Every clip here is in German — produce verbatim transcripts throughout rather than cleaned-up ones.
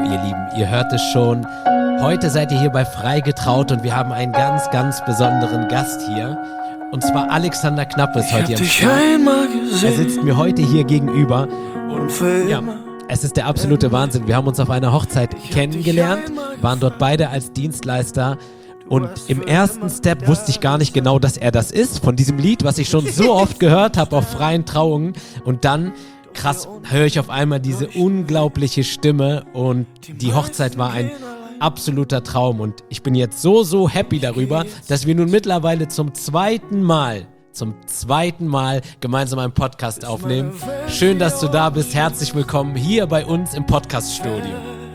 ihr Lieben, ihr hört es schon. Heute seid ihr hier bei Freigetraut und wir haben einen ganz, ganz besonderen Gast hier. Und zwar Alexander Knapp ist heute hier am Start. Er sitzt mir heute hier gegenüber. Und ja, es ist der absolute Wahnsinn. Wir haben uns auf einer Hochzeit kennengelernt, waren dort beide als Dienstleister. Und im ersten Step wusste ich gar nicht genau, dass er das ist, von diesem Lied, was ich schon so oft gehört habe auf freien Trauungen. Und dann, krass, höre ich auf einmal diese unglaubliche Stimme und die Hochzeit war ein absoluter Traum. Und ich bin jetzt so, so happy darüber, dass wir nun mittlerweile zum zweiten Mal, zum zweiten Mal gemeinsam einen Podcast aufnehmen. Schön, dass du da bist. Herzlich willkommen hier bei uns im Podcast-Studio.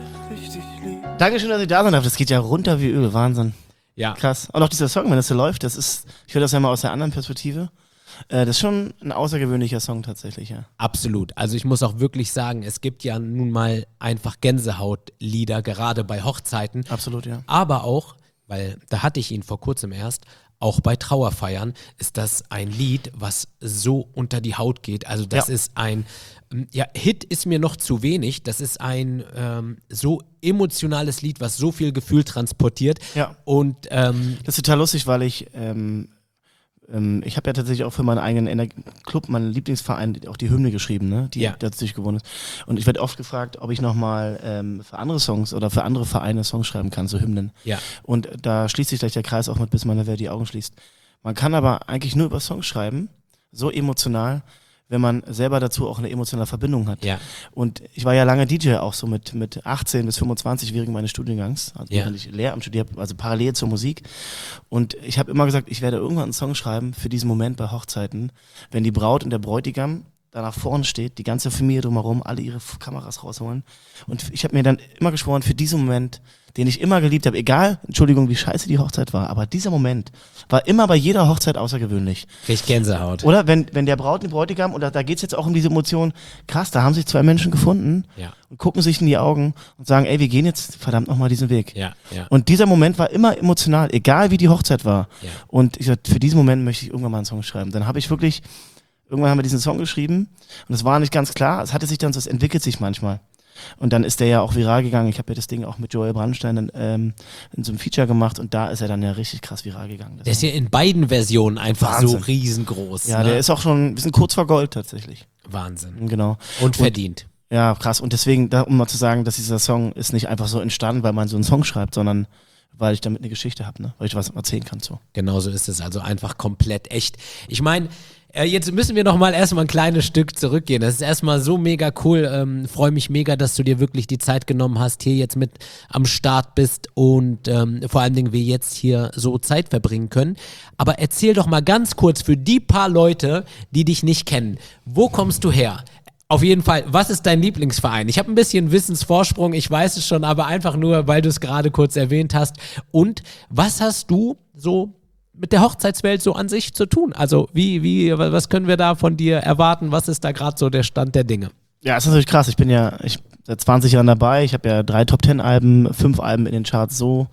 Dankeschön, dass ich da sein darf. Das geht ja runter wie Öl. Wahnsinn. Ja. Krass. Und auch dieser Song, wenn das so läuft, das ist, ich höre das ja mal aus der anderen Perspektive. Äh, das ist schon ein außergewöhnlicher Song tatsächlich, ja. Absolut. Also ich muss auch wirklich sagen, es gibt ja nun mal einfach Gänsehautlieder, gerade bei Hochzeiten. Absolut, ja. Aber auch, weil da hatte ich ihn vor kurzem erst, auch bei Trauerfeiern ist das ein Lied, was so unter die Haut geht. Also das ja. ist ein, ja, Hit ist mir noch zu wenig. Das ist ein ähm, so emotionales Lied, was so viel Gefühl transportiert. Ja. Und ähm, das ist total lustig, weil ich ähm, ähm, ich habe ja tatsächlich auch für meinen eigenen Ener- Club, meinen Lieblingsverein, auch die Hymne geschrieben, ne, die ja. tatsächlich gewonnen ist. Und ich werde oft gefragt, ob ich nochmal ähm, für andere Songs oder für andere Vereine Songs schreiben kann, so Hymnen. Ja. Und da schließt sich gleich der Kreis auch mit Bis meine Welt die Augen schließt. Man kann aber eigentlich nur über Songs schreiben, so emotional, wenn man selber dazu auch eine emotionale Verbindung hat. Ja. Und ich war ja lange D J auch so mit, mit achtzehn bis fünfundzwanzig während meines Studiengangs, also ja. während ich Lehramt studiert habe, also parallel zur Musik. Und ich habe immer gesagt, ich werde irgendwann einen Song schreiben für diesen Moment bei Hochzeiten, wenn die Braut und der Bräutigam da nach vorne steht, die ganze Familie drumherum, alle ihre Kameras rausholen. Und ich habe mir dann immer geschworen, für diesen Moment, den ich immer geliebt habe, egal, Entschuldigung, wie scheiße die Hochzeit war, aber dieser Moment war immer bei jeder Hochzeit außergewöhnlich. Richtig Gänsehaut. Oder wenn, wenn der Braut und der Bräutigam, oder da geht's jetzt auch um diese Emotion, krass, da haben sich zwei Menschen gefunden ja. und gucken sich in die Augen und sagen, ey, wir gehen jetzt verdammt nochmal diesen Weg. Ja, ja. Und dieser Moment war immer emotional, egal wie die Hochzeit war. Ja. Und ich sagte, für diesen Moment möchte ich irgendwann mal einen Song schreiben. Dann habe ich wirklich, irgendwann haben wir diesen Song geschrieben und es war nicht ganz klar, es hatte sich dann so, es entwickelt sich manchmal. Und dann ist der ja auch viral gegangen. Ich habe ja das Ding auch mit Joel Brandstein in, ähm, in so einem Feature gemacht und da ist er dann ja richtig krass viral gegangen. Der ist ja in beiden Versionen einfach Wahnsinn. So riesengroß. Ja, ne? Der ist auch schon ein bisschen kurz vor Gold tatsächlich. Wahnsinn. Genau. Und verdient. Und, ja, krass. Und deswegen, da, um mal zu sagen, dass dieser Song ist nicht einfach so entstanden, weil man so einen Song schreibt, sondern weil ich damit eine Geschichte habe, ne? Weil ich was erzählen kann. So. Genau so ist es. Also einfach komplett echt. Ich meine, jetzt müssen wir noch mal erstmal ein kleines Stück zurückgehen. Das ist erstmal so mega cool. Ähm, freue mich mega, dass du dir wirklich die Zeit genommen hast, hier jetzt mit am Start bist und ähm, vor allen Dingen wir jetzt hier so Zeit verbringen können. Aber erzähl doch mal ganz kurz für die paar Leute, die dich nicht kennen. Wo kommst du her? Auf jeden Fall, was ist dein Lieblingsverein? Ich habe ein bisschen Wissensvorsprung, ich weiß es schon, aber einfach nur, weil du es gerade kurz erwähnt hast. Und was hast du so mit der Hochzeitswelt so an sich zu tun? Also wie, wie, was können wir da von dir erwarten? Was ist da gerade so der Stand der Dinge? Ja, ist natürlich krass. Ich bin ja ich, seit zwanzig Jahren dabei. Ich habe ja drei Top-Ten-Alben, fünf Alben in den Charts so.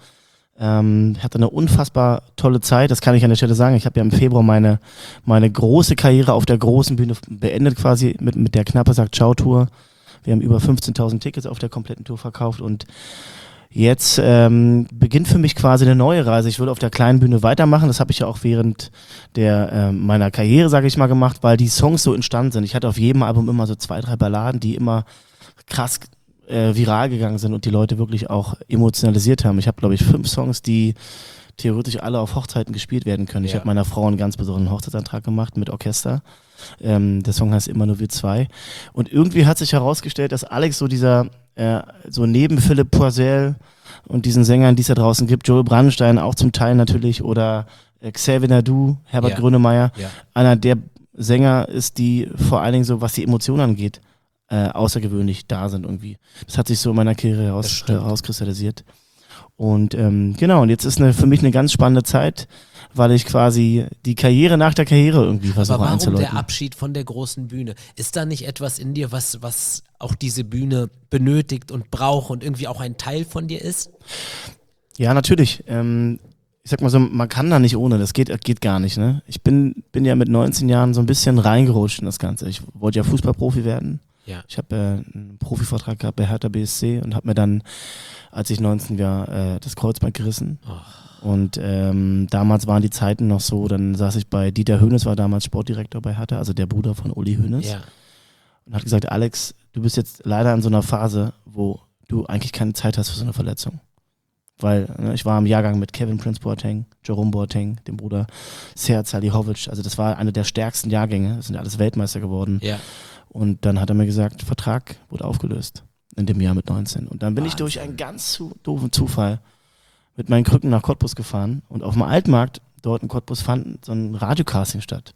Ähm, hatte eine unfassbar tolle Zeit, das kann ich an der Stelle sagen. Ich habe ja im Februar meine, meine große Karriere auf der großen Bühne beendet quasi mit, mit der Knappe sagt Ciao-Tour. Wir haben über fünfzehntausend Tickets auf der kompletten Tour verkauft und jetzt ähm, beginnt für mich quasi eine neue Reise. Ich würde auf der kleinen Bühne weitermachen. Das habe ich ja auch während der äh, meiner Karriere, sage ich mal, gemacht, weil die Songs so entstanden sind. Ich hatte auf jedem Album immer so zwei, drei Balladen, die immer krass äh, viral gegangen sind und die Leute wirklich auch emotionalisiert haben. Ich habe, glaube ich, fünf Songs, die theoretisch alle auf Hochzeiten gespielt werden können. Ja. Ich habe meiner Frau einen ganz besonderen Hochzeitsantrag gemacht mit Orchester. Ähm, der Song heißt Immer nur wir zwei. Und irgendwie hat sich herausgestellt, dass Alex so dieser Äh, so neben Philipp Poisel und diesen Sängern, die es da draußen gibt, Joel Brandstein auch zum Teil natürlich oder äh, Xavier Naidu, Herbert ja. Grönemeyer, ja. einer der Sänger ist, die vor allen Dingen so, was die Emotionen angeht, äh, außergewöhnlich da sind irgendwie. Das hat sich so in meiner Karriere heraus, herauskristallisiert. Und ähm, genau, und jetzt ist eine, für mich eine ganz spannende Zeit, weil ich quasi die Karriere nach der Karriere irgendwie versuche Aber warum einzuläuten. der Abschied von der großen Bühne? Ist da nicht etwas in dir, was, was auch diese Bühne benötigt und braucht und irgendwie auch ein Teil von dir ist? Ja, natürlich. Ähm, ich sag mal so, man kann da nicht ohne, das geht, geht gar nicht. Ne? Ich bin, bin ja mit neunzehn Jahren so ein bisschen reingerutscht in das Ganze. Ich wollte ja Fußballprofi werden. Ja. Ich habe äh, einen Profivertrag gehabt bei Hertha B S C und habe mir dann, als ich neunzehn war, äh, das Kreuzband gerissen. Oh. Und ähm, damals waren die Zeiten noch so, dann saß ich bei Dieter Hoeneß, war damals Sportdirektor bei Hertha, also der Bruder von Uli Hoeneß. Ja. Und hat gesagt, Alex, du bist jetzt leider in so einer Phase, wo du eigentlich keine Zeit hast für so eine Verletzung. Weil ne, ich war im Jahrgang mit Kevin Prince Boateng, Jerome Boateng, dem Bruder, Sead Salihovic. Also das war einer der stärksten Jahrgänge. Das sind alles Weltmeister geworden. Ja. Und dann hat er mir gesagt, Vertrag wurde aufgelöst in dem Jahr mit neunzehn. Und dann bin Wahnsinn. ich durch einen ganz zu, doofen Zufall mit meinen Krücken nach Cottbus gefahren. Und auf dem Altmarkt, dort in Cottbus, fand so ein Radiocasting statt.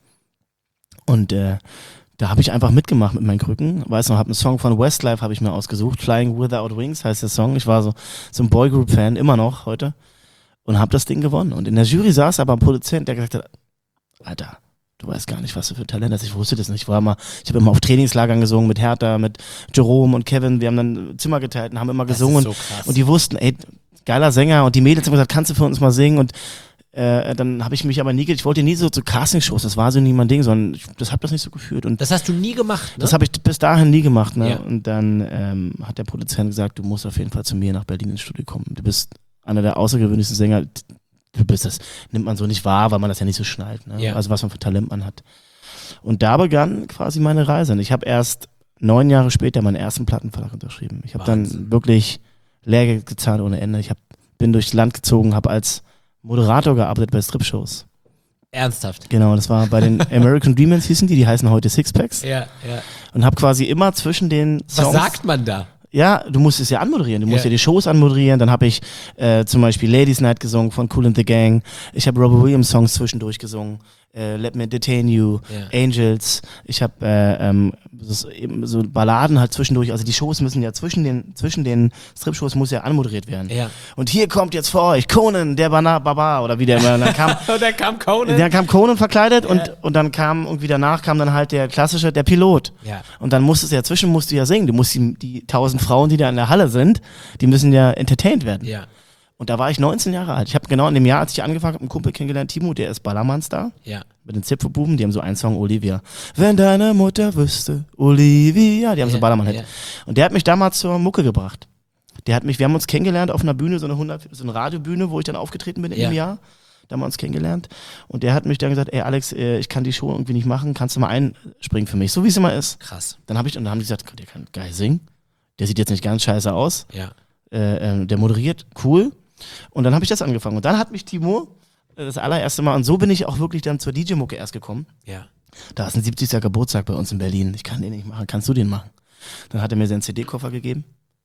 Und äh, da habe ich einfach mitgemacht mit meinen Krücken. Weiß noch, habe einen Song von Westlife habe ich mir ausgesucht. Flying Without Wings heißt der Song. Ich war so, so ein Boygroup-Fan, immer noch heute. Und habe das Ding gewonnen. Und in der Jury saß aber ein Produzent, der gesagt hat, Alter, du weißt gar nicht, was du für Talent hast. Ich wusste das nicht. Ich war immer, ich habe immer auf Trainingslagern gesungen mit Hertha, mit Jerome und Kevin. Wir haben dann Zimmer geteilt und haben immer gesungen. Das ist so krass. Und die wussten, ey, geiler Sänger. Und die Mädels haben gesagt, kannst du für uns mal singen? Und Äh, dann habe ich mich aber nie, ich wollte nie so zu Castingshows, das war so nie mein Ding, sondern ich das habe das nicht so gefühlt. Und das hast du nie gemacht, ne? das habe ich bis dahin nie gemacht, ne? Ja. Und dann ähm, hat der Produzent gesagt, du musst auf jeden Fall zu mir nach Berlin ins Studio kommen. Du bist einer der außergewöhnlichsten Sänger, du bist das, nimmt man so nicht wahr, weil man das ja nicht so schnallt, ne? Ja. Also was man für Talent man hat. Und da begann quasi meine Reise. Und ich habe erst neun Jahre später meinen ersten Plattenvertrag unterschrieben. Ich habe dann wirklich Lehrgeld gezahlt ohne Ende. Ich hab, bin durchs Land gezogen, habe als Moderator gearbeitet bei Strip-Shows. Ernsthaft? Genau, das war bei den American Demons hießen die, die heißen heute Sixpacks. Ja, ja. Und habe quasi immer zwischen den Songs... Was sagt man da? Ja, du musst es ja anmoderieren, du musst Ja. ja die Shows anmoderieren. Dann habe ich äh, zum Beispiel Ladies Night gesungen von Kool and the Gang. Ich habe Robbie Williams Songs zwischendurch gesungen. Äh, Let Me Detain You, Ja. Angels. Ich habe äh, ähm, so, eben so Balladen halt zwischendurch. Also die Shows müssen ja zwischen den zwischen den Strip-Shows muss ja anmoderiert werden. Ja. Und hier kommt jetzt vor euch Conan, der Bana Baba oder wie der immer dann kam. Und dann kam Conan. Dann kam Conan verkleidet Ja. und, und dann kam irgendwie danach kam dann halt der klassische, der Pilot. Ja. Und dann musstest du ja zwischen musst du ja singen. Du musst die, die tausend Frauen, die da in der Halle sind, die müssen ja entertained werden. Ja. Und da war ich neunzehn Jahre alt. Ich habe genau in dem Jahr, als ich angefangen habe, einen Kumpel kennengelernt, Timo, der ist Ballermann-Star. Ja. Mit den Zipfelbuben, die haben so einen Song, Olivia. Wenn deine Mutter wüsste, Olivia. Die haben so einen Ja, Ballermann-Hit. ja. Und der hat mich damals zur Mucke gebracht. Der hat mich, wir haben uns kennengelernt auf einer Bühne, so eine, hundert, so eine Radiobühne, wo ich dann aufgetreten bin in Ja. dem Jahr. Da haben wir uns kennengelernt. Und der hat mich dann gesagt, ey Alex, äh, ich kann die Show irgendwie nicht machen, kannst du mal einspringen für mich, so wie es immer ist. Krass. Dann habe ich, und dann haben die gesagt, der kann geil singen. Der sieht jetzt nicht ganz scheiße aus. Ja. Äh, äh, der moderiert, cool. Und dann habe ich das angefangen. Und dann hat mich Timo äh, das allererste Mal, und so bin ich auch wirklich dann zur D J-Mucke erst gekommen. Ja. Da ist ein siebzigster Geburtstag bei uns in Berlin. Ich kann den nicht machen. Kannst du den machen? Dann hat er mir seinen C D-Koffer gegeben.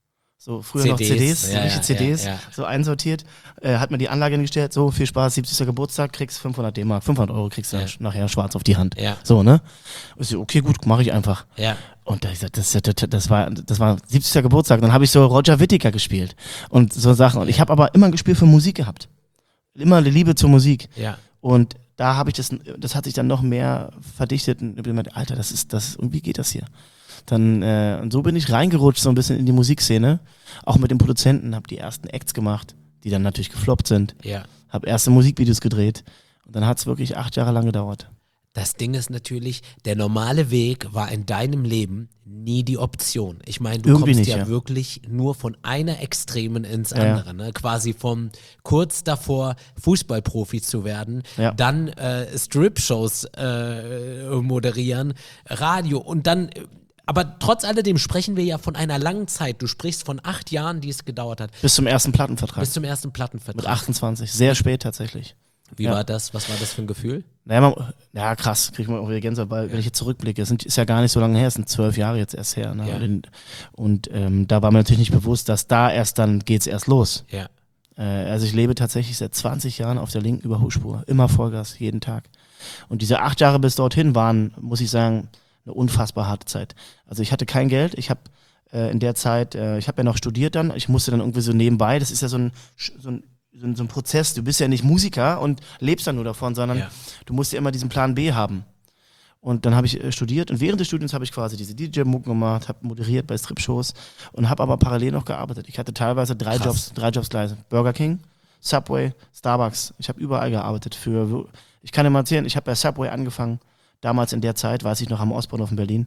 So früher noch C Ds, so ja, richtige ja, C Ds, ja, ja. so einsortiert. Äh, hat mir die Anlage hingestellt. So, viel Spaß, siebzigster Geburtstag, kriegst fünfhundert D-Mark, fünfhundert Euro kriegst du Ja. nachher schwarz auf die Hand. Ja. So, ne? Und ich so, okay, gut, mache ich einfach. Ja. Und da ich gesagt, das, das, das war das war siebzigster Geburtstag. Dann habe ich so Roger Whittaker gespielt und so Sachen. Und ich habe aber immer ein Gespür für Musik gehabt. Immer eine Liebe zur Musik. Ja. Und da habe ich das, das hat sich dann noch mehr verdichtet und ich hab gemeint, Alter, das ist, das, irgendwie geht das hier. Dann, äh, und so bin ich reingerutscht so ein bisschen in die Musikszene. Auch mit den Produzenten, habe die ersten Acts gemacht, die dann natürlich gefloppt sind. Ja. Habe erste Musikvideos gedreht. Und dann hat es wirklich acht Jahre lang gedauert. Das Ding ist natürlich, der normale Weg war in deinem Leben nie die Option. Ich meine, du Irgendwie kommst nicht, ja, ja. wirklich nur von einer Extremen ins Ja, ja. andere. Ne? Quasi vom kurz davor, Fußballprofi zu werden, Ja. dann äh, Strip-Shows äh, moderieren, Radio und dann... äh, Aber trotz alledem sprechen wir ja von einer langen Zeit. Du sprichst von acht Jahren, die es gedauert hat, Bis zum ersten Plattenvertrag. bis zum ersten Mit Plattenvertrag. achtundzwanzig. Sehr spät tatsächlich. Wie Ja. war das? Was war das für ein Gefühl? Naja, man, ja krass, krieg ich mal auch wieder Gänsehaut, weil Ja. wenn ich jetzt zurückblicke, es sind, ist ja gar nicht so lange her, es sind zwölf Jahre jetzt erst her. Ne? Ja. Und, und ähm, da war mir natürlich nicht bewusst, dass da erst dann geht's erst los. Ja. Äh, also ich lebe tatsächlich seit zwanzig Jahren auf der linken Überholspur, immer Vollgas, jeden Tag. Und diese acht Jahre bis dorthin waren, muss ich sagen, eine unfassbar harte Zeit. Also ich hatte kein Geld, ich habe äh, in der Zeit, äh, ich habe ja noch studiert dann, ich musste dann irgendwie so nebenbei, das ist ja so ein, so ein So ein, so ein Prozess, du bist ja nicht Musiker und lebst dann nur davon, sondern Ja. du musst ja immer diesen Plan B haben. Und dann habe ich äh, studiert und während des Studiums habe ich quasi diese D J-Mucken gemacht, habe moderiert bei Strip-Shows und habe aber parallel noch gearbeitet. Ich hatte teilweise drei Krass. Jobs, drei Jobs gleich. Burger King, Subway, Starbucks. Ich habe überall gearbeitet. Für, ich kann dir mal erzählen, ich habe bei Subway angefangen, damals in der Zeit, weiß ich noch, am Ostbahnhof in Berlin,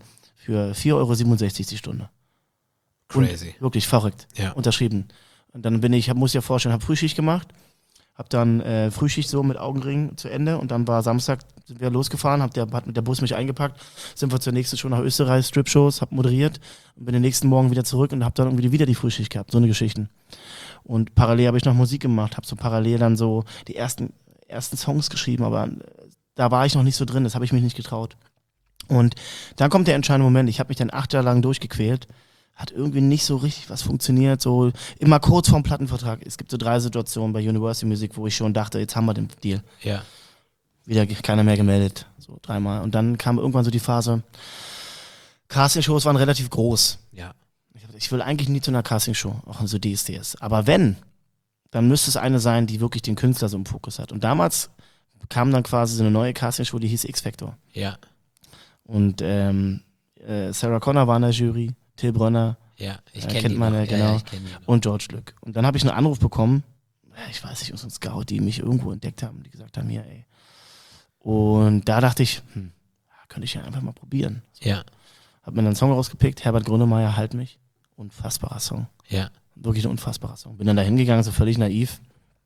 für vier Euro siebenundsechzig die Stunde. Crazy. Und wirklich verrückt. Ja. Unterschrieben. Und dann bin ich, hab, muss ich ja vorstellen, habe Frühschicht gemacht, habe dann äh, Frühschicht so mit Augenring zu Ende und dann war Samstag, sind wir losgefahren, hab der, hat mit der Bus mich eingepackt, sind wir zur nächsten Show nach Österreich, Strip-Shows, hab moderiert und bin den nächsten Morgen wieder zurück und hab dann irgendwie wieder die Frühschicht gehabt, so eine Geschichten. Und parallel habe ich noch Musik gemacht, habe so parallel dann so die ersten, ersten Songs geschrieben, aber da war ich noch nicht so drin, das habe ich mich nicht getraut. Und dann kommt der entscheidende Moment, ich habe mich dann acht Jahre lang durchgequält, hat irgendwie nicht so richtig was funktioniert, so immer kurz vorm Plattenvertrag. Es gibt so drei Situationen bei Universal Music, wo ich schon dachte, jetzt haben wir den Deal. Ja. Wieder keiner mehr gemeldet, so dreimal. Und dann kam irgendwann so die Phase, Castingshows waren relativ groß. Ja. Ich will eigentlich nie zu einer Castingshow, auch in so D S D S. Aber wenn, dann müsste es eine sein, die wirklich den Künstler so im Fokus hat. Und damals kam dann quasi so eine neue Castingshow, die hieß X-Factor. Ja. Und ähm, äh, Sarah Connor war in der Jury, Till Brönner, ja, ich äh, kenn kennt die man noch. ja, genau, ja, ja, ich kenn die noch. Und George Lück. Und dann habe ich einen Anruf bekommen, ich weiß nicht, aus einem Scout, die mich irgendwo entdeckt haben, die gesagt haben, hier, ey. Und da dachte ich, hm, könnte ich ja einfach mal probieren. So. Ja. Hab mir dann einen Song rausgepickt, Herbert Grönemeyer, Halt mich. Unfassbarer Song. Ja. Wirklich ein unfassbarer Song. Bin dann da hingegangen, so völlig naiv.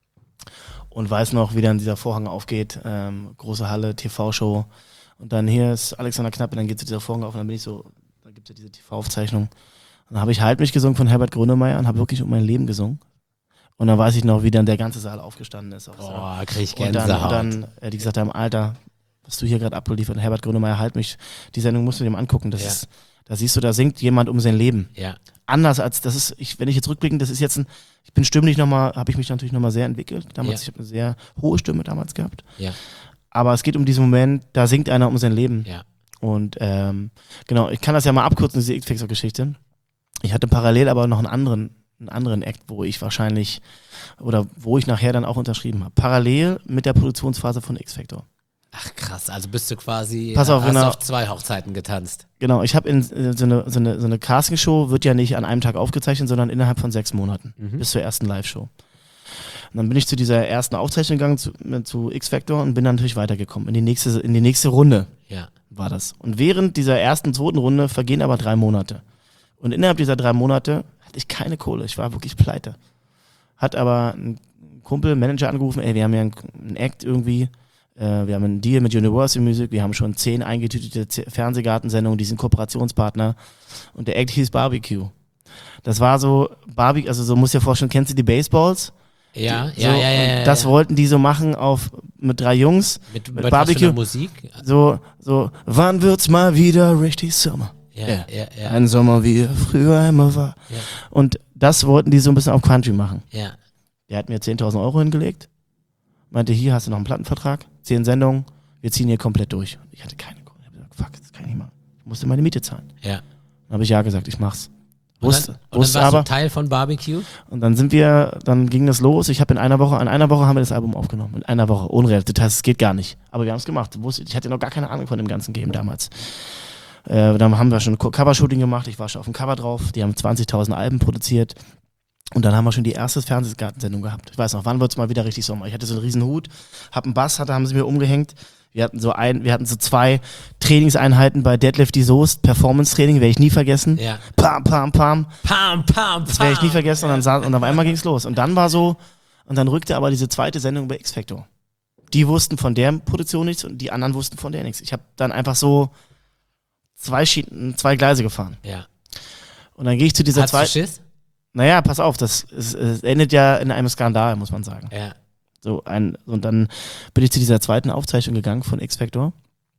Und weiß noch, wie dann dieser Vorhang aufgeht. Ähm, große Halle, T V-Show. Und dann hier ist Alexander Knapp und dann geht so dieser Vorhang auf und dann bin ich so, da gibt es ja diese T V-Aufzeichnung. Und dann habe ich Halt mich gesungen von Herbert Grönemeyer und habe wirklich um mein Leben gesungen. Und dann weiß ich noch, wie dann der ganze Saal aufgestanden ist. Boah, krieg ich und Gänsehaut. Und dann, dann äh, die gesagt haben, Alter, was du hier gerade abgeliefert hast, Herbert Grönemeyer, Halt mich. Die Sendung musst du dir mal angucken. Das ja. ist, da siehst du, da singt jemand um sein Leben. Ja. Anders als, das ist, ich, wenn ich jetzt rückblickend, das ist jetzt ein, ich bin stimmlich nochmal, habe ich mich natürlich nochmal sehr entwickelt. Damals, ja. ich habe eine sehr hohe Stimme damals gehabt. Ja. Aber es geht um diesen Moment, da singt einer um sein Leben. Ja. Und ähm, genau, ich kann das ja mal abkürzen, diese X-Factor-Geschichte. Ich hatte parallel aber noch einen anderen, einen anderen Act, wo ich wahrscheinlich, oder wo ich nachher dann auch unterschrieben habe. Parallel mit der Produktionsphase von X-Factor. Ach krass, also bist du quasi, Pass auf, hast genau. auf zwei Hochzeiten getanzt. Genau, ich habe in äh, so eine, so eine, so eine Castingshow wird ja nicht an einem Tag aufgezeichnet, sondern innerhalb von sechs Monaten, mhm. bis zur ersten Live-Show. Und dann bin ich zu dieser ersten Aufzeichnung gegangen, zu, zu X-Factor und bin dann natürlich weitergekommen. In die nächste, in die nächste Runde ja. war das. Und während dieser ersten, zweiten Runde vergehen aber drei Monate. Und innerhalb dieser drei Monate hatte ich keine Kohle, ich war wirklich pleite. Hat aber ein Kumpel, Manager angerufen, ey, wir haben ja einen Act irgendwie, wir haben einen Deal mit Universal Music, wir haben schon zehn eingetütete Fernsehgartensendungen, die sind Kooperationspartner und der Act hieß Barbecue. Das war so, Barbecue, also so musst du dir vorstellen, kennst du die Baseballs? Ja, die, ja, so, ja, ja, ja. Das ja. wollten die so machen auf, mit drei Jungs, mit, mit mit Barbecue. Musik? So, so, wann wird's mal wieder richtig Sommer? Ja, ja, ja, ja. Ein Sommer, wie er früher immer war. Ja. Und das wollten die so ein bisschen auf Country machen. Ja. Der hat mir zehntausend Euro hingelegt, meinte, hier hast du noch einen Plattenvertrag, zehn Sendungen, wir ziehen hier komplett durch. Ich hatte keine Kohle. Ich habe gesagt, fuck, das kann ich nicht machen. Ich musste meine Miete zahlen. Ja. Dann habe ich ja gesagt, ich mach's. Wusste, und dann, wusste und dann warst aber, du Teil von Barbecue? Und dann sind wir, dann ging das los. Ich habe in einer Woche, in einer Woche haben wir das Album aufgenommen. In einer Woche, unreal. Das heißt, es geht gar nicht. Aber wir haben es gemacht. Ich hatte noch gar keine Ahnung von dem ganzen Game damals. Äh, dann haben wir schon ein Covershooting gemacht. Ich war schon auf dem Cover drauf. Die haben zwanzigtausend Alben produziert. Und dann haben wir schon die erste Fernsehgartensendung gehabt. Ich weiß noch, wann wird's mal wieder richtig Sommer? Ich hatte so einen riesen Hut, hab einen Bass, hatte, haben sie mir umgehängt. Wir hatten so ein, wir hatten so zwei Trainingseinheiten bei Deadlift die Soest, Performance-Training, werde ich nie vergessen. Ja. Pam, pam, pam. Pam, pam, pam. Das werde ich nie vergessen. Und dann, sah, und auf einmal ging's los. Und dann war so, und dann rückte aber diese zweite Sendung bei X-Factor. Die wussten von der Produktion nichts und die anderen wussten von der nichts. Ich habe dann einfach so zwei Schienen, zwei Gleise gefahren. Ja. Und dann gehe ich zu dieser zweiten. Hast du Schiss? Naja, pass auf, das es, es endet ja in einem Skandal, muss man sagen. Ja. So ein, und dann bin ich zu dieser zweiten Aufzeichnung gegangen von X-Factor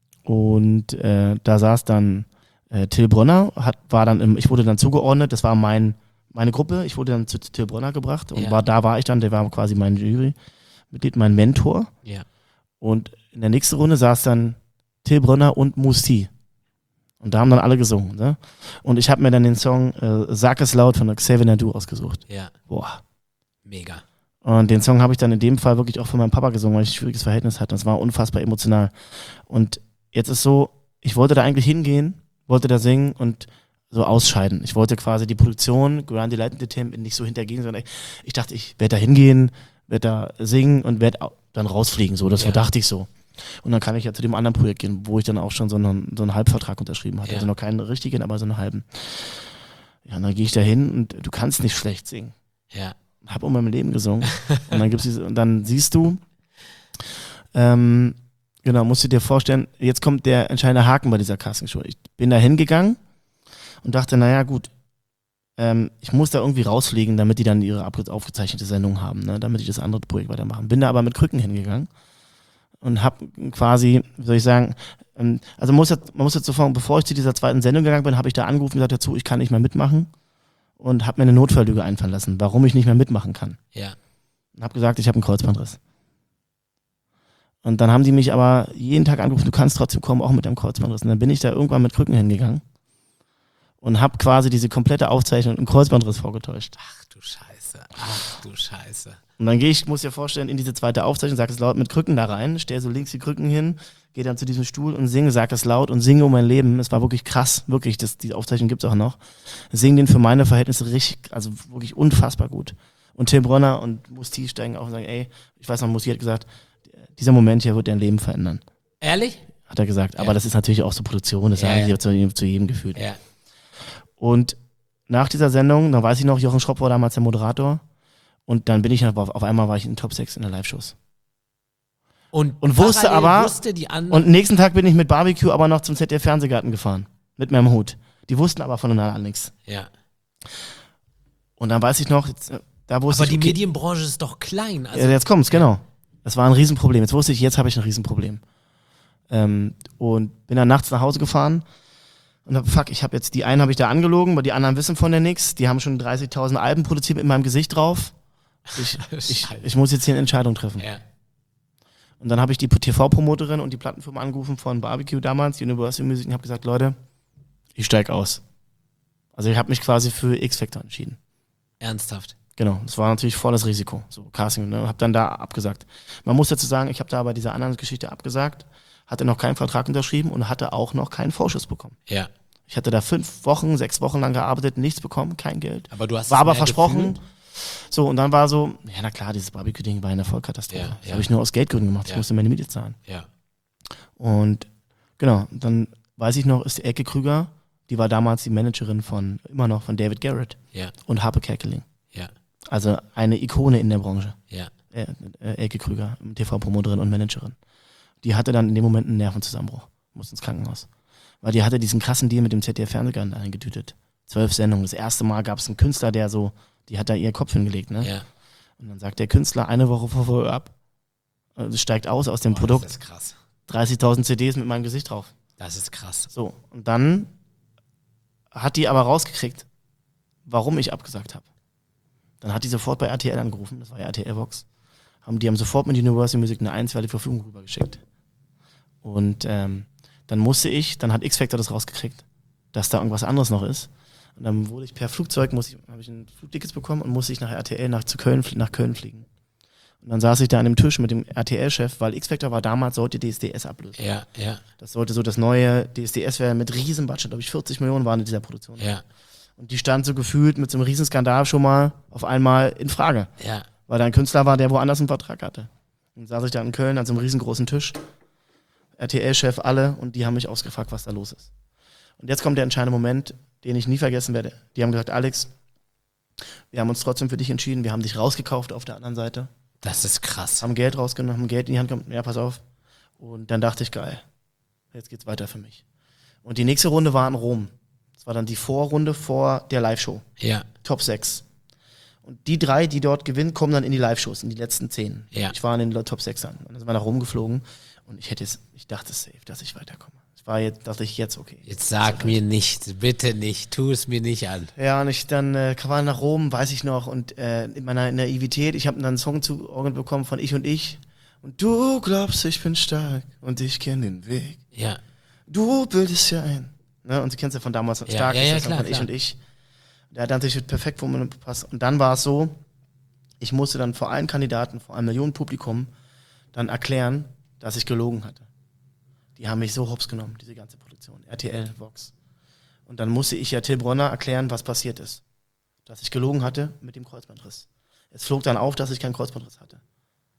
und äh, da saß dann äh, Till Brönner, hat, war dann im, ich wurde dann zugeordnet, das war mein, meine Gruppe, ich wurde dann zu Till Brönner gebracht und ja. war, da war ich dann, der war quasi mein Jurymitglied, mein Mentor. Ja. Und in der nächsten Runde saß dann Till Brönner und Musti. Und da haben dann alle gesungen. Ne? Und ich habe mir dann den Song äh, Sag es laut von Xavier Naidoo ausgesucht. Ja. Boah. Mega. Und den Song habe ich dann in dem Fall wirklich auch von meinem Papa gesungen, weil ich ein schwieriges Verhältnis hatte. Das war unfassbar emotional. Und jetzt ist so, ich wollte da eigentlich hingehen, wollte da singen und so ausscheiden. Ich wollte quasi die Produktion, Grand Delight Entertainment nicht so hintergehen, sondern ich, ich dachte, ich werde da hingehen, werde da singen und werde dann rausfliegen. So, das ja. dachte ich so. Und dann kann ich ja zu dem anderen Projekt gehen, wo ich dann auch schon so einen, so einen Halbvertrag unterschrieben hatte. Ja. Also noch keinen richtigen, aber so einen halben. Ja, und dann gehe ich da hin und du kannst nicht schlecht singen. Ja. Hab um mein Leben gesungen. Und dann gibt's diese, und dann siehst du, ähm, genau, musst du dir vorstellen, jetzt kommt der entscheidende Haken bei dieser Castingshow. Ich bin da hingegangen und dachte, naja, gut, ähm, ich muss da irgendwie rausfliegen, damit die dann ihre aufgezeichnete Sendung haben, ne, damit ich das andere Projekt weitermachen. Bin da aber mit Krücken hingegangen und hab quasi, wie soll ich sagen, ähm, also muss jetzt, man muss jetzt so fragen, bevor ich zu dieser zweiten Sendung gegangen bin, habe ich da angerufen und gesagt dazu, ich kann nicht mehr mitmachen und habe mir eine Notfalllüge einfallen lassen, warum ich nicht mehr mitmachen kann. Ja. Und habe gesagt, ich habe einen Kreuzbandriss. Und dann haben die mich aber jeden Tag angerufen, du kannst trotzdem kommen, auch mit deinem Kreuzbandriss. Und dann bin ich da irgendwann mit Krücken hingegangen und habe quasi diese komplette Aufzeichnung im Kreuzbandriss vorgetäuscht. Ach du Scheiße, ach du Scheiße. Und dann gehe ich, muss dir vorstellen, in diese zweite Aufzeichnung, sag es laut mit Krücken da rein, stell so links die Krücken hin, gehe dann zu diesem Stuhl und singe, sag es laut und singe um mein Leben. Es war wirklich krass, wirklich, das, die Aufzeichnung gibt's auch noch. Sing den für meine Verhältnisse richtig, also wirklich unfassbar gut. Und Till Brönner und Musti steigen auch und sagen, ey, ich weiß noch, Musti hat gesagt, dieser Moment hier wird dein Leben verändern. Ehrlich? Hat er gesagt. Aber ja. Das ist natürlich auch so Produktion, das ja, sagen sie ja. zu, zu jedem gefühlt. Ja. Und nach dieser Sendung, da weiß ich noch, Jochen Schropp war damals der Moderator. Und dann bin ich, auf, auf einmal war ich in Top sechs in der Live-Shows. Und, und wusste aber, wusste die anderen und nächsten Tag bin ich mit Barbecue aber noch zum Z D F-Fernsehgarten gefahren. Mit meinem Hut. Die wussten aber voneinander nichts. Ja. Und dann weiß ich noch, jetzt, da wusste aber ich, die okay, Medienbranche ist doch klein. Also ja, jetzt kommt's, genau. Das war ein Riesenproblem. Jetzt wusste ich, jetzt habe ich ein Riesenproblem. Ähm, und bin dann nachts nach Hause gefahren und hab, fuck, ich habe jetzt, die einen habe ich da angelogen, weil die anderen wissen von der nix. Die haben schon dreißigtausend Alben produziert mit meinem Gesicht drauf. Ich, ich, ich muss jetzt hier eine Entscheidung treffen. Ja. Und dann habe ich die T V-Promoterin und die Plattenfirma angerufen von Barbecue damals, Universal Music, und habe gesagt, Leute, ich steig aus. Also ich habe mich quasi für X-Factor entschieden. Ernsthaft? Genau, das war natürlich volles Risiko, so Casting, ne? Hab dann da abgesagt. Man muss dazu sagen, ich habe da bei dieser anderen Geschichte abgesagt, hatte noch keinen Vertrag unterschrieben und hatte auch noch keinen Vorschuss bekommen. Ja. Ich hatte da fünf Wochen, sechs Wochen lang gearbeitet, nichts bekommen, kein Geld. Aber du hast war es aber mehr versprochen. gefühlt? So, und dann war so, ja na klar, dieses Barbecue-Ding war eine Vollkatastrophe. Ja, das ja. habe ich nur aus Geldgründen gemacht, ich Ja. musste meine Miete zahlen. Ja. Und genau, dann weiß ich noch, ist die Elke Krüger, die war damals die Managerin von, immer noch, von David Garrett Ja. und Harpe Kerkeling. Ja. Also eine Ikone in der Branche. Ja. Äh, äh, Elke Krüger, T V-Promoterin und Managerin. Die hatte dann in dem Moment einen Nervenzusammenbruch, musste ins Krankenhaus. Weil die hatte diesen krassen Deal mit dem Z D F-Fernsehgarten eingetütet. Zwölf Sendungen. Das erste Mal gab es einen Künstler, der so, die hat da ihren Kopf hingelegt, ne? Ja. Und dann sagt der Künstler eine Woche vorher ab, also steigt aus aus dem Boah, Produkt. Das ist krass. dreißigtausend C Ds mit meinem Gesicht drauf. Das ist krass. So, und dann hat die aber rausgekriegt, warum ich abgesagt habe. Dann hat die sofort bei R T L angerufen, das war ja R T L Vox. Haben, die haben sofort mit Universal Music eine einstweilige Verfügung rübergeschickt. Und ähm, dann musste ich, dann hat X-Factor das rausgekriegt, dass da irgendwas anderes noch ist. Und dann wurde ich per Flugzeug, muss ich, habe ich ein Flugticket bekommen und musste ich nach R T L, nach, zu Köln, nach Köln fliegen. Und dann saß ich da an dem Tisch mit dem R T L-Chef, weil X-Factor war damals, sollte D S D S ablösen. Ja, ja. Das sollte so das neue D S D S werden mit riesen Budget, glaube ich vierzig Millionen waren in dieser Produktion. Ja. Und die stand so gefühlt mit so einem riesen Skandal schon mal auf einmal in Frage. Ja. Weil da ein Künstler war, der woanders einen Vertrag hatte. Und dann saß ich da in Köln an so einem riesengroßen Tisch, R T L-Chef, alle, und die haben mich ausgefragt, was da los ist. Und jetzt kommt der entscheidende Moment, den ich nie vergessen werde. Die haben gesagt, Alex, wir haben uns trotzdem für dich entschieden, wir haben dich rausgekauft auf der anderen Seite. Das ist krass. Haben Geld rausgenommen, haben Geld in die Hand genommen, ja, pass auf. Und dann dachte ich, geil, jetzt geht's weiter für mich. Und die nächste Runde war in Rom. Das war dann die Vorrunde vor der Live-Show. Ja. Top sechs. Und die drei, die dort gewinnen, kommen dann in die Live-Shows, in die letzten zehn. Ja. Ich war in den Top sechs an. Und dann sind wir nach Rom geflogen. Und ich hätte jetzt, ich dachte safe, dass ich weiterkomme. Ich war jetzt, dachte ich jetzt, okay. Jetzt sag mir nicht, bitte nicht, tu es mir nicht an. Ja, und ich dann äh, war nach Rom, weiß ich noch, und äh, in meiner Naivität, ich habe dann einen Song zu Orgeln bekommen von Ich und Ich. Und du glaubst, ich bin stark und ich kenne den Weg. Ja. Du bildest ja ein. Ne? Und du kennst ja von damals Ja, stark, ja, ist ja, das klar, von Ich klar. und Ich. Der hat dann sich perfekt, wo man passt. Und dann war es so, ich musste dann vor allen Kandidaten, vor einem Millionenpublikum, dann erklären, dass ich gelogen hatte. Die haben mich so hops genommen, diese ganze Produktion. R T L, Vox. Und dann musste ich ja Till Brönner erklären, was passiert ist. Dass ich gelogen hatte mit dem Kreuzbandriss. Es flog dann auf, dass ich keinen Kreuzbandriss hatte.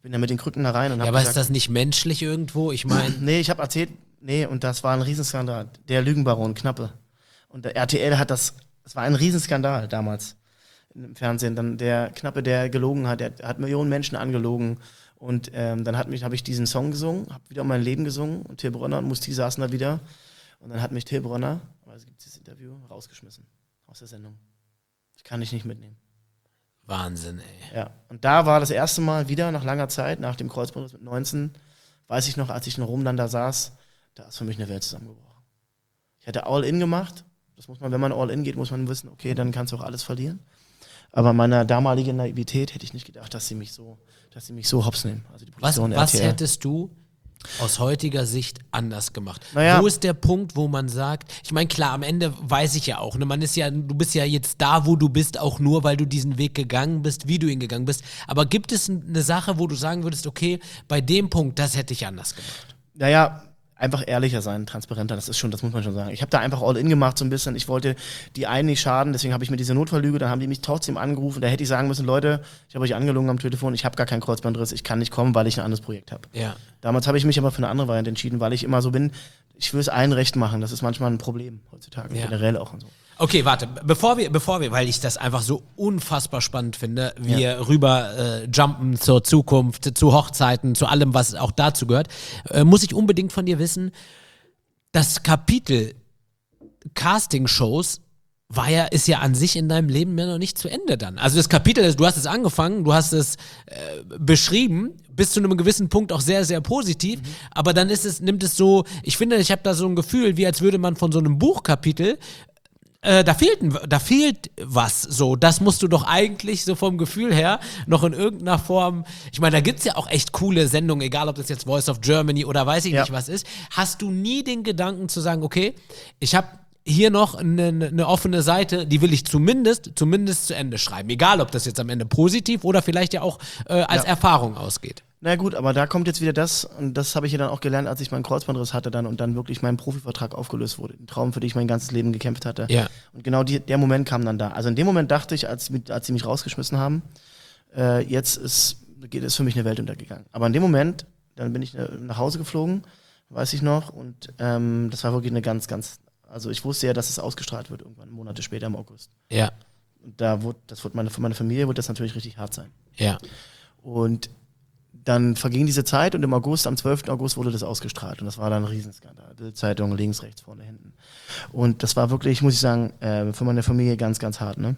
Ich bin ja mit den Krücken da rein und ja, habe aber gesagt, ist das nicht menschlich irgendwo? Ich meine... nee, ich habe erzählt, nee, und das war ein Riesenskandal. Der Lügenbaron Knappe. Und der R T L hat das, das war ein Riesenskandal damals im Fernsehen. Dann der Knappe, der gelogen hat, der hat Millionen Menschen angelogen. Und ähm, dann habe ich diesen Song gesungen, habe wieder um mein Leben gesungen. Und Till Brönner und Musti saßen da wieder. Und dann hat mich Till Brönner, also gibt es dieses Interview, rausgeschmissen aus der Sendung. Ich kann dich nicht mitnehmen. Wahnsinn, ey. Ja, und da war das erste Mal wieder nach langer Zeit, nach dem Kreuzbandriss mit neunzehn, weiß ich noch, als ich noch rum dann da saß, da ist für mich eine Welt zusammengebrochen. Ich hatte All-In gemacht. Das muss man, wenn man All-In geht, muss man wissen, okay, dann kannst du auch alles verlieren. Aber meiner damaligen Naivität hätte ich nicht gedacht, dass sie mich so, dass sie mich so hops nehmen. Also die was, Produktion was R T L. hättest du aus heutiger Sicht anders gemacht? Naja. Wo ist der Punkt, wo man sagt, ich meine, klar, am Ende weiß ich ja auch, ne, man ist ja, du bist ja jetzt da, wo du bist, auch nur, weil du diesen Weg gegangen bist, wie du ihn gegangen bist. Aber gibt es eine Sache, wo du sagen würdest, okay, bei dem Punkt, das hätte ich anders gemacht? Naja, einfach ehrlicher sein, transparenter, das ist schon, das muss man schon sagen. Ich habe da einfach All-In gemacht so ein bisschen, ich wollte die einen nicht schaden, deswegen habe ich mir diese Notfalllüge, dann haben die mich trotzdem angerufen, da hätte ich sagen müssen, Leute, ich habe euch angelogen am Telefon, ich habe gar keinen Kreuzbandriss, ich kann nicht kommen, weil ich ein anderes Projekt habe. Ja. Damals habe ich mich aber für eine andere Variante entschieden, weil ich immer so bin, ich will es allen recht machen, das ist manchmal ein Problem heutzutage, ja. generell auch und so. Okay, warte, bevor wir, bevor wir, weil ich das einfach so unfassbar spannend finde, wir Ja. rüber äh, jumpen zur Zukunft, zu Hochzeiten, zu allem, was auch dazu gehört, äh, muss ich unbedingt von dir wissen, das Kapitel Casting-Shows war ja, ist ja an sich in deinem Leben ja noch nicht zu Ende dann. Also das Kapitel, du hast es angefangen, du hast es äh, beschrieben, bis zu einem gewissen Punkt auch sehr, sehr positiv, mhm. aber dann ist es, nimmt es so, ich finde, ich habe da so ein Gefühl, wie als würde man von so einem Buchkapitel Äh, da fehlt, da fehlt was, so, das musst du doch eigentlich so vom Gefühl her noch in irgendeiner Form, ich meine, da gibt's ja auch echt coole Sendungen, egal ob das jetzt Voice of Germany oder weiß ich ja. nicht was ist, hast du nie den Gedanken zu sagen, okay, ich habe hier noch eine, eine offene Seite, die will ich zumindest, zumindest zu Ende schreiben, egal ob das jetzt am Ende positiv oder vielleicht ja auch äh, als ja. Erfahrung ausgeht. Na gut, aber da kommt jetzt wieder das, und das habe ich ja dann auch gelernt, als ich meinen Kreuzbandriss hatte dann und dann wirklich mein Profivertrag aufgelöst wurde. Ein Traum, für den ich mein ganzes Leben gekämpft hatte. Ja. Und genau die, der Moment kam dann da. Also in dem Moment dachte ich, als, als sie mich rausgeschmissen haben, äh, jetzt ist, geht es für mich eine Welt untergegangen. Aber in dem Moment, dann bin ich nach Hause geflogen, weiß ich noch, und ähm, das war wirklich eine ganz, ganz, also ich wusste ja, dass es ausgestrahlt wird irgendwann, Monate später im August. Ja. Und da wurde, das wurde meine, für meine Familie wird das natürlich richtig hart sein. Ja. Und dann verging diese Zeit und im August, am zwölften August wurde das ausgestrahlt und das war dann ein Riesenskandal. Bildzeitung links, rechts, vorne, hinten. Und das war wirklich, muss ich sagen, äh, für meine Familie ganz, ganz hart. Ne?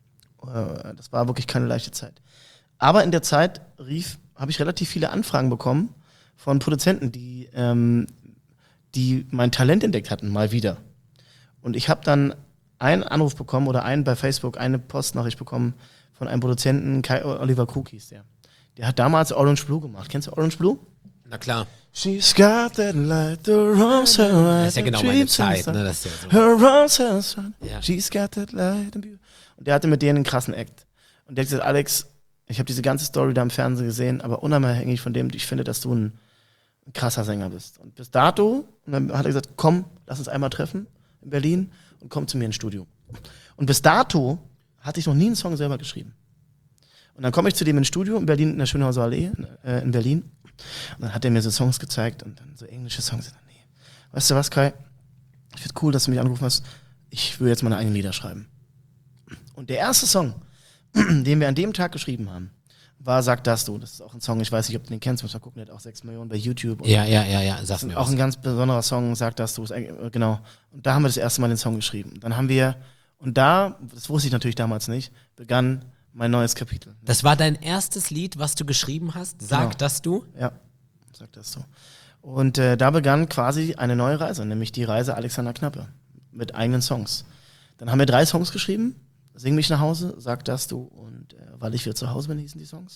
Äh, das war wirklich keine leichte Zeit. Aber in der Zeit rief, habe ich relativ viele Anfragen bekommen von Produzenten, die, ähm, die mein Talent entdeckt hatten, mal wieder. Und ich habe dann einen Anruf bekommen oder einen bei Facebook, eine Postnachricht bekommen von einem Produzenten, Kai Oliver Krug hieß der. Der hat damals Orange Blue gemacht. Kennst du Orange Blue? Na klar. She's got that light, the wrongs her right. Das ist ja genau meine Zeit, ne? Das ist ja so. Her wrongs her right. Ja. She's got that light. Und der hatte mit denen einen krassen Act. Und der hat gesagt, Alex, ich habe diese ganze Story da im Fernsehen gesehen, aber unabhängig von dem, ich finde, dass du ein, ein krasser Sänger bist. Und bis dato, und dann hat er gesagt, komm, lass uns einmal treffen in Berlin und komm zu mir ins Studio. Und bis dato hatte ich noch nie einen Song selber geschrieben. Und dann komme ich zu dem ins Studio in Berlin, in der Schönhauser Allee, äh, in Berlin. Und dann hat er mir so Songs gezeigt und dann so englische Songs. Und dann, nee. Weißt du was, Kai? Ich finde es cool, dass du mich angerufen hast. Ich will jetzt meine eigenen Lieder schreiben. Und der erste Song, den wir an dem Tag geschrieben haben, war Sag das du. Das ist auch ein Song, ich weiß nicht, ob du den kennst, muss mal gucken, der hat auch sechs Millionen bei YouTube. Und ja, ja, ja, ja, sag mir auch was. ein ganz besonderer Song, Sag das du. Genau. Und da haben wir das erste Mal den Song geschrieben. Dann haben wir, und da, das wusste ich natürlich damals nicht, begann mein neues Kapitel. Das war dein erstes Lied, was du geschrieben hast? Sag Genau. das du? Ja, sag das du. Und äh, da begann quasi eine neue Reise, nämlich die Reise Alexander Knappe mit eigenen Songs. Dann haben wir drei Songs geschrieben. Sing mich nach Hause, Sag das du und äh, Weil ich wieder zu Hause bin, hießen die Songs.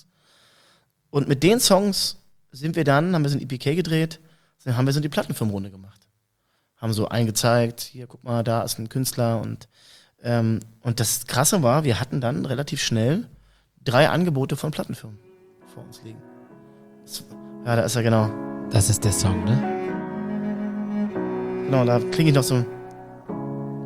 Und mit den Songs sind wir dann, haben wir so ein E P K gedreht, dann haben wir so die Plattenfirmenrunde gemacht. Haben so eingezeigt, hier, guck mal, da ist ein Künstler und Ähm, und das Krasse war, wir hatten dann relativ schnell drei Angebote von Plattenfirmen vor uns liegen. Das, ja, da ist er genau. Das ist der Song, ne? Genau, da klinge ich noch so.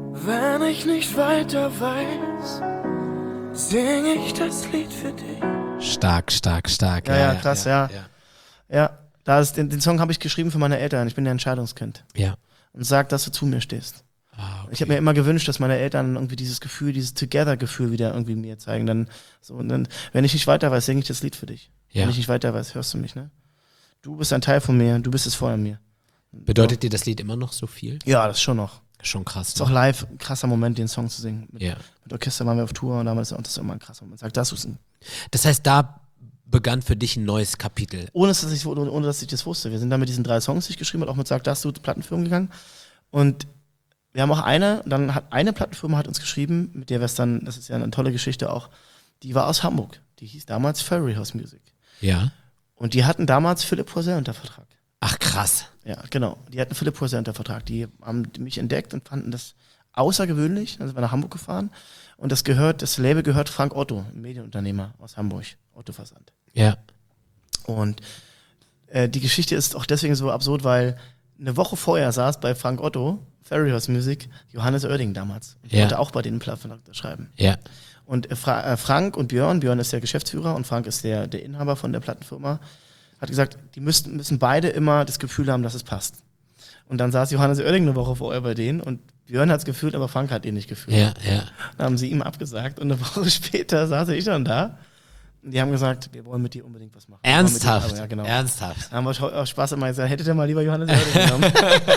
Wenn ich nicht weiter weiß, sing ich das Lied für dich. Stark, stark, stark. Ja, ja, ja krass, ja. Ja, ja. ja da ist, den, den Song habe ich geschrieben für meine Eltern. Ich bin der Entscheidungskind. Ja. Und sag, dass du zu mir stehst. Ah, okay. Ich habe mir immer gewünscht, dass meine Eltern irgendwie dieses Gefühl, dieses Together-Gefühl wieder irgendwie mir zeigen. Dann, so, und dann, wenn ich nicht weiter weiß, singe ich das Lied für dich. Ja. Wenn ich nicht weiter weiß, hörst du mich, ne? Du bist ein Teil von mir, du bist es vorher mir. Bedeutet dir das Lied immer noch so viel? Ja, das schon noch. Schon krass. Das ist auch live ein krasser Moment, den Song zu singen. Mit, ja. mit Orchester waren wir auf Tour und damals ist das immer ein krasser Moment. Sag, das ist ein Das heißt, da begann für dich ein neues Kapitel. Ohne dass ich, ohne, ohne, dass ich das wusste. Wir sind dann mit diesen drei Songs, die ich geschrieben habe, auch mit Sag, das zu Plattenfirmen gegangen. Und wir haben auch eine, dann hat eine Plattenfirma hat uns geschrieben, mit der wir es dann, das ist ja eine tolle Geschichte auch, die war aus Hamburg. Die hieß damals Furry House Music. Ja. Und die hatten damals Philipp Poisson unter Vertrag. Ach krass. Ja, genau. Die hatten Philipp Poisson unter Vertrag. Die haben mich entdeckt und fanden das außergewöhnlich. Dann sind wir nach Hamburg gefahren. Und das gehört, das Label gehört Frank Otto, ein Medienunternehmer aus Hamburg. Otto Versand. Ja. Und äh, die Geschichte ist auch deswegen so absurd, weil eine Woche vorher saß bei Frank Otto, Fairy House Music, Johannes Oerding damals. Und ja. wollte auch bei denen Plattenvertrag schreiben. Ja. Und äh, Fra- äh, Frank und Björn, Björn ist der Geschäftsführer und Frank ist der, der Inhaber von der Plattenfirma, hat gesagt, die müssen, müssen beide immer das Gefühl haben, dass es passt. Und dann saß Johannes Oerding eine Woche vorher bei denen und Björn hat es gefühlt, aber Frank hat ihn nicht gefühlt. Ja, ja. Dann haben sie ihm abgesagt und eine Woche später saß ich dann da. Und die haben gesagt, wir wollen mit dir unbedingt was machen. Ernsthaft? Dir, ja, genau. Ernsthaft? Dann haben wir auch Spaß immer gesagt, hättet ihr mal lieber Johannes Oerding genommen.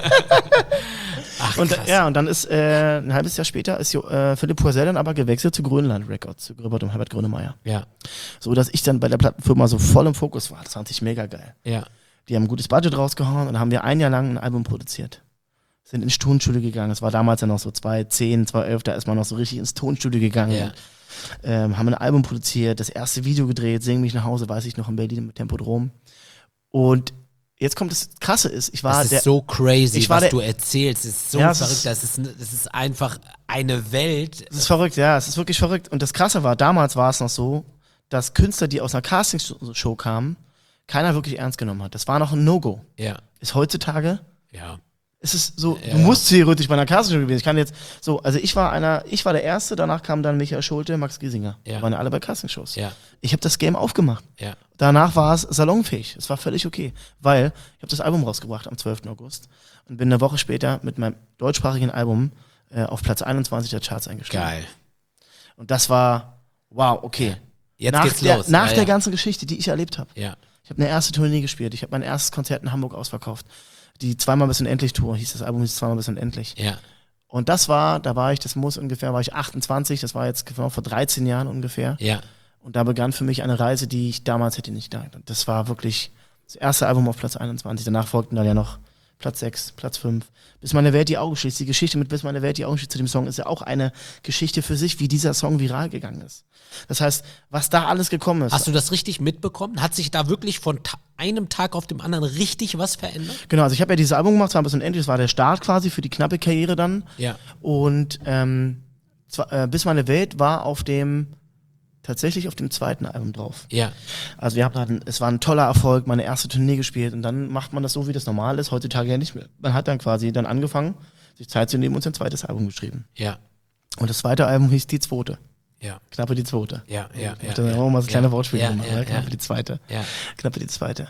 Ach, und, krass. Ja, und dann ist äh, ein halbes Jahr später ist äh, Philipp Poisson dann aber gewechselt zu Grönland Records, zu Gröbert und Herbert Grönemeyer. Ja. So, dass ich dann bei der Plattenfirma so voll im Fokus war. Das fand ich mega geil. Ja. Die haben ein gutes Budget rausgehauen und dann haben wir ein Jahr lang ein Album produziert. Sind ins Tonstudio gegangen. Das war damals ja noch so zwanzig zehn, zwanzig elf, da ist man noch so richtig ins Tonstudio gegangen. Ja. Und, ähm, haben ein Album produziert, das erste Video gedreht, Sing mich nach Hause, weiß ich noch, in Berlin mit Tempodrom. Und jetzt kommt das Krasse ist, ich war das ist der, so crazy, ich war was der, du erzählst. Das ist so ja, verrückt. Ist, das, ist, das ist einfach eine Welt. Das ist verrückt, ja, es ist wirklich verrückt. Und das Krasse war, damals war es noch so, dass Künstler, die aus einer Castingshow kamen, keiner wirklich ernst genommen hat. Das war noch ein No-Go. Ja. Ist heutzutage... Ja. Es ist so, ja, du musst theoretisch bei einer Castingshow gewesen. Ich kann jetzt so, also ich war einer, ich war der Erste, danach kamen dann Michael Schulte, Max Giesinger. Ja. Die waren ja alle bei Castingshows. Ja. Ich habe das Game aufgemacht. Ja. Danach war es salonfähig. Es war völlig okay, weil ich habe das Album rausgebracht am zwölften August und bin eine Woche später mit meinem deutschsprachigen Album äh, auf Platz einundzwanzig der Charts eingestiegen. Geil. Und das war, wow, okay. Jetzt nach geht's der, los. Nach ja, der ja. ganzen Geschichte, die ich erlebt habe. Ja. Ich habe eine erste Tournee gespielt. Ich habe mein erstes Konzert in Hamburg ausverkauft. Die Zweimal bis unendlich Tour hieß das Album, hieß Zweimal bis unendlich. Ja. Und das war, da war ich, das muss ungefähr, war ich achtundzwanzig, das war jetzt genau vor dreizehn Jahren ungefähr. Ja. Und da begann für mich eine Reise, die ich damals hätte nicht gedacht. Und das war wirklich das erste Album auf Platz einundzwanzig. Danach folgten dann ja noch Platz sechs, Platz fünf. Bis meine Welt die Augen schließt. Die Geschichte mit Bis meine Welt die Augen schließt zu dem Song ist ja auch eine Geschichte für sich, wie dieser Song viral gegangen ist. Das heißt, was da alles gekommen ist. Hast du das richtig mitbekommen? Hat sich da wirklich von ta- einem Tag auf dem anderen richtig was verändert? Genau, also ich habe ja dieses Album gemacht, zwar bis unendlich, das war der Start quasi für die knappe Karriere dann. Ja. Und ähm, zwar, äh, Bis meine Welt war auf dem, tatsächlich auf dem zweiten Album drauf. Ja. Also wir hatten, es war ein toller Erfolg, meine erste Tournee gespielt und dann macht man das so, wie das normal ist, heutzutage ja nicht mehr. Man hat dann quasi dann angefangen, sich Zeit zu nehmen und sein zweites Album geschrieben. Ja. Und das zweite Album hieß Die Zweite. Ja. Knappe die Zweite. Ja, ja, Ich ja. hatte ja, auch mal so kleine ja, Wortspiele ja, gemacht, ja, ne? Knappe ja. die Zweite. Ja. Knappe die Zweite.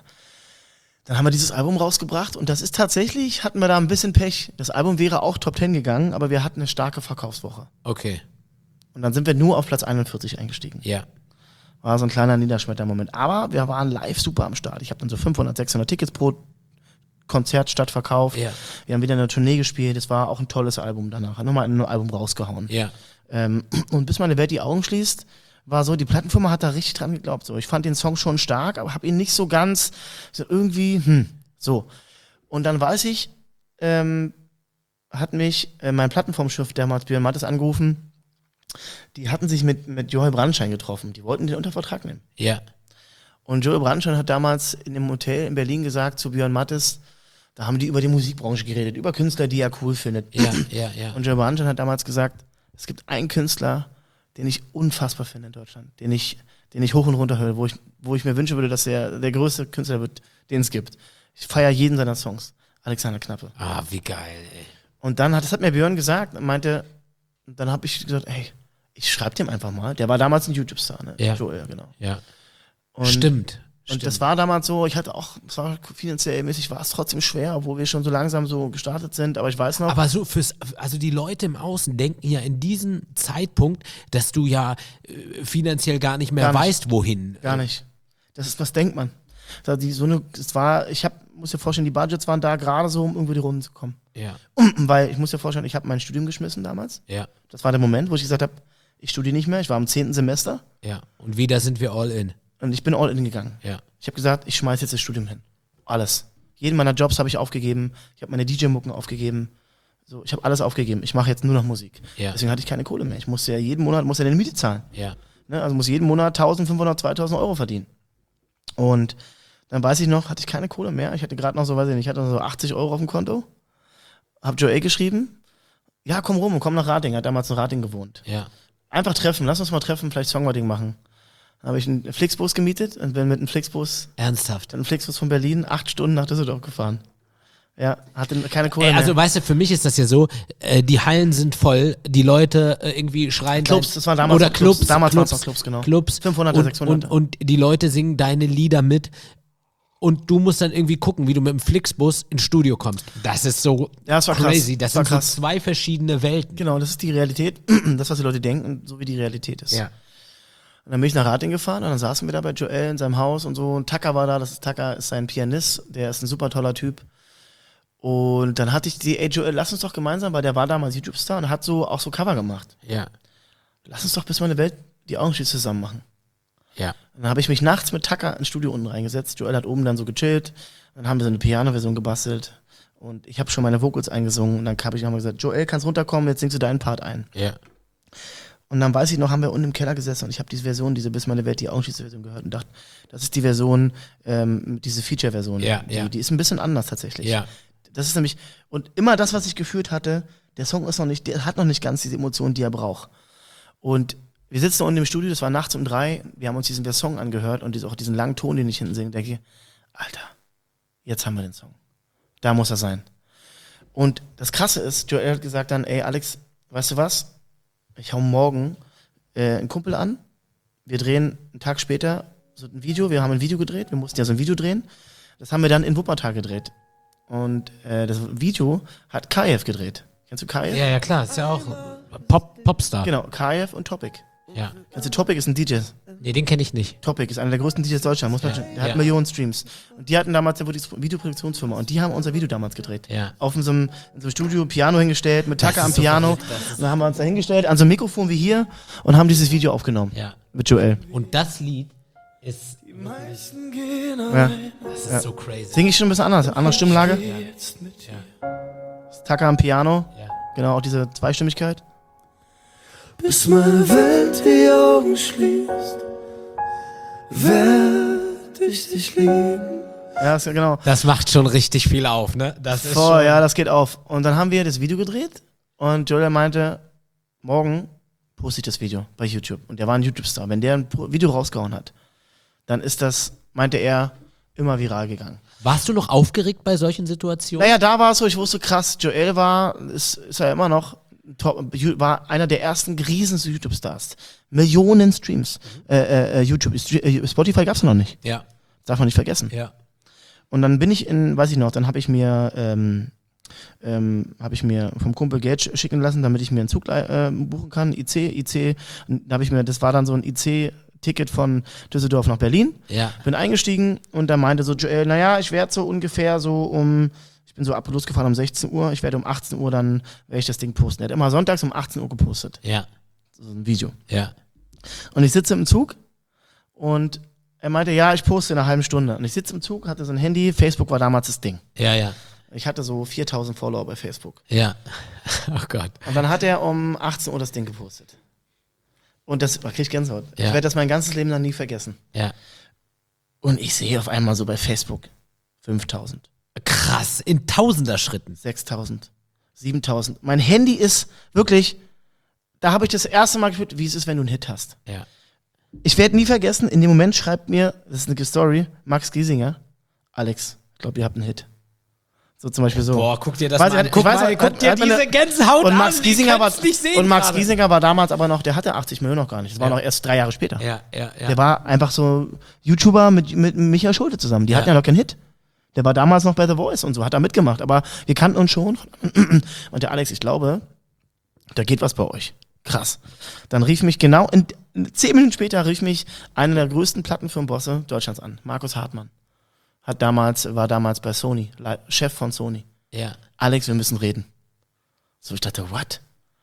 Dann haben wir dieses Album rausgebracht und das ist tatsächlich, hatten wir da ein bisschen Pech. Das Album wäre auch Top Ten gegangen, aber wir hatten eine starke Verkaufswoche. Okay. Und dann sind wir nur auf Platz einundvierzig eingestiegen. Ja. War so ein kleiner Niederschmettermoment. Aber wir waren live super am Start. Ich habe dann so fünfhundert, sechshundert Tickets pro Konzert statt verkauft. Ja. Wir haben wieder eine Tournee gespielt. Es war auch ein tolles Album danach. Hat nochmal ein Album rausgehauen. Ja. Ähm, und bis meine Welt die Augen schließt, war so, die Plattenfirma hat da richtig dran geglaubt. So. Ich fand den Song schon stark, aber habe ihn nicht so ganz, so irgendwie, hm, so. Und dann weiß ich, ähm, hat mich äh, mein Plattenformschiff damals, Björn Mattes, angerufen. Die hatten sich mit, mit Joel Brandschein getroffen. Die wollten den unter Vertrag nehmen. Ja. Und Joel Brandschein hat damals in dem Hotel in Berlin gesagt zu Björn Mattes, da haben die über die Musikbranche geredet, über Künstler, die er cool findet. Ja, ja, ja. Und Joel Brandschein hat damals gesagt, es gibt einen Künstler, den ich unfassbar finde in Deutschland, den ich, den ich hoch und runter höre, wo ich, wo ich mir wünschen würde, dass er der größte Künstler wird, den es gibt. Ich feiere jeden seiner Songs. Alexander Knappe. Ah, wie geil, ey. Und dann hat, das hat mir Björn gesagt und meinte, dann habe ich gesagt, ey, ich schreibe dem einfach mal. Der war damals ein YouTube-Star, ne? Ja. Joel, genau. Ja. Und, Stimmt. Und Stimmt. das war damals so, ich hatte auch, es war finanziell mäßig, war es trotzdem schwer, obwohl wir schon so langsam so gestartet sind, aber ich weiß noch. Aber so fürs, also die Leute im Außen denken ja in diesem Zeitpunkt, dass du ja äh, finanziell gar nicht mehr Gar nicht. weißt, wohin. Gar nicht. Das ist, was denkt man? Da die, so eine, es war, ich hab, muss dir vorstellen, die Budgets waren da gerade so, um irgendwie die Runden zu kommen. Ja. Weil ich muss dir vorstellen, ich habe mein Studium geschmissen damals. Ja. Das war der Moment, wo ich gesagt habe, ich studiere nicht mehr, ich war im zehnten Semester. Ja. Und wieder sind wir all in. Und ich bin all in gegangen. Ja. Ich habe gesagt, ich schmeiß jetzt das Studium hin. Alles. Jeden meiner Jobs habe ich aufgegeben. Ich habe meine D J-Mucken aufgegeben. So, ich habe alles aufgegeben. Ich mache jetzt nur noch Musik. Ja. Deswegen hatte ich keine Kohle mehr. Ich musste ja jeden Monat muss ja eine Miete zahlen. Ja. Ne? Also muss jeden Monat eintausendfünfhundert, zweitausend Euro verdienen. Und dann weiß ich noch, hatte ich keine Kohle mehr. Ich hatte gerade noch so, weiß ich nicht, ich hatte so achtzig Euro auf dem Konto. Hab Joel geschrieben. Ja, komm rum und komm nach Rating. Er hat damals in Rating gewohnt. Ja. Einfach treffen. Lass uns mal treffen, vielleicht Songwriting machen. Dann habe ich einen Flixbus gemietet und bin mit einem Flixbus, Ernsthaft. einem Flixbus von Berlin acht Stunden nach Düsseldorf gefahren. Ja, hatte keine Kohle Ey, mehr. also weißt du, für mich ist das ja so, äh, die Hallen sind voll, die Leute äh, irgendwie schreien. Clubs, dein, das war damals oder noch Clubs. Clubs. Damals Clubs, waren es noch Clubs, genau. Clubs. fünfhunderter, und, sechshunderter. Und, und die Leute singen deine Lieder mit und du musst dann irgendwie gucken, wie du mit dem Flixbus ins Studio kommst. Das ist so Ja, das war krass. crazy. Das, Das war sind krass. so zwei verschiedene Welten. Genau, das ist die Realität. Das, was die Leute denken, so wie die Realität ist. Ja. Und dann bin ich nach Rating gefahren und dann saßen wir da bei Joel in seinem Haus und so. Und Taka war da, das ist Taka, ist sein Pianist, der ist ein super toller Typ. Und dann hatte ich die, ey Joel, lass uns doch gemeinsam, weil der war damals YouTube-Star und hat so auch so Cover gemacht. Ja. Lass uns doch bis meine Welt die Augen schließt zusammen machen. Ja. Und dann habe ich mich nachts mit Taka ins Studio unten reingesetzt. Joel hat oben dann so gechillt. Dann haben wir so eine Piano-Version gebastelt. Und ich habe schon meine Vocals eingesungen. Und dann habe ich nochmal gesagt, Joel, kannst runterkommen, jetzt singst du deinen Part ein. Ja. Und dann weiß ich noch, haben wir unten im Keller gesessen und ich habe diese Version, diese Bis meine Welt die Augen schließt Version gehört und dachte, das ist die Version, ähm, diese Feature-Version. Ja, die, ja. die ist ein bisschen anders tatsächlich. Ja. Das ist nämlich, und immer das, was ich gefühlt hatte, der Song ist noch nicht, der hat noch nicht ganz diese Emotionen, die er braucht. Und wir sitzen unten im Studio, das war nachts um drei, wir haben uns diesen Song angehört und dies, auch diesen langen Ton, den ich hinten singe, denke ich, Alter, jetzt haben wir den Song. Da muss er sein. Und das Krasse ist, Joel hat gesagt dann, ey Alex, weißt du was? Ich hau morgen äh, einen Kumpel an, wir drehen einen Tag später so ein Video, wir haben ein Video gedreht, wir mussten ja so ein Video drehen, das haben wir dann in Wuppertal gedreht. Und äh, das Video hat Kajev gedreht. Kennst du Kajev? Ja, ja, klar, ist ja auch Pop, Popstar. Genau, Kajev und Topic. Ja. Also Topic ist ein D J. Nee, den kenne ich nicht. Topic ist einer der größten D Js Deutschlands, muss man Ja, schon, der hat ja. Millionen Streams. Und die hatten damals eine Videoproduktionsfirma und die haben unser Video damals gedreht. Ja. Auf so einem, in so einem Studio Piano hingestellt, mit Das Taka ist am so Piano. verrückt, das ist- Und dann haben wir uns da hingestellt, an so einem Mikrofon wie hier und haben dieses Video aufgenommen. Ja. Mit Joel. Und das Lied ist, Ja. das ist Ja. so crazy. Singe ich schon ein bisschen anders, andere Stimmlage. Ja. Taka am Piano. Ja. Genau, auch diese Zweistimmigkeit. Bis meine Welt die Augen schließt, werd ich dich lieben. Ja, ist ja genau. Das macht schon richtig viel auf, ne? Das ist Voll, schon, ja, das geht auf. Und dann haben wir das Video gedreht und Joel meinte, morgen poste ich das Video bei YouTube. Und der war ein YouTube-Star. Wenn der ein Pro- Video rausgehauen hat, dann ist das, meinte er, immer viral gegangen. Warst du noch aufgeregt bei solchen Situationen? Naja, da war es so, ich wusste krass, Joel war, ist, ist ja immer noch, top, war einer der ersten riesen YouTube-Stars. Millionen Streams. Äh, äh, YouTube, äh, Spotify gab's noch nicht. Ja, Darf man nicht vergessen. ja. Und dann bin ich in, weiß ich noch, dann habe ich mir, ähm, ähm, habe ich mir vom Kumpel Geld sch- schicken lassen, damit ich mir einen Zug äh, buchen kann. I C, I C. Und da habe ich mir, das war dann so ein I C-Ticket von Düsseldorf nach Berlin. Ja. Bin eingestiegen und da meinte so Joel, naja, ich werde so ungefähr so um, ich bin so ab losgefahren um sechzehn Uhr, ich werde um achtzehn Uhr dann, werde ich das Ding posten. Er hat immer sonntags um achtzehn Uhr gepostet. Ja, So ein Video. ja. Und ich sitze im Zug und er meinte, ja, ich poste in einer halben Stunde. Und ich sitze im Zug, hatte so ein Handy, Facebook war damals das Ding. Ja, ja. Ich hatte so viertausend Follower bei Facebook. Ja. Oh Gott. Und dann hat er um achtzehn Uhr das Ding gepostet. Und das, da krieg ich Gänsehaut. Ja. Ich werde das mein ganzes Leben lang nie vergessen. Ja. Und ich sehe auf einmal so bei Facebook fünftausend, Krass, in tausender Schritten. sechstausend, siebentausend. Mein Handy ist wirklich, da habe ich das erste Mal gefühlt, wie es ist, wenn du einen Hit hast. Ja. Ich werde nie vergessen, in dem Moment schreibt mir, das ist eine Story, Max Giesinger, Alex, ich glaube, ihr habt einen Hit. So zum Beispiel so. Boah, guck dir das weiß, mal an. Guck, weiß, mal, hat, guck dir hat diese eine, Gänsehaut und Max an. Giesinger war, nicht sehen und Max gerade. Giesinger war damals aber noch, der hatte achtzig Millionen noch gar nicht. Das war Ja. noch erst drei Jahre später. Ja, ja, ja. Der war einfach so YouTuber mit, mit Michael Schulte zusammen. Die Ja. hatten ja noch keinen Hit. Der war damals noch bei The Voice und so, hat da mitgemacht. Aber wir kannten uns schon. Und der Alex, ich glaube, da geht was bei euch. Krass. Dann rief mich genau, in, in zehn Minuten später rief mich einer der größten Plattenfirmenbosse Deutschlands an. Markus Hartmann. Hat damals, war damals bei Sony, Chef von Sony. Ja. Alex, wir müssen reden. So, ich dachte, what?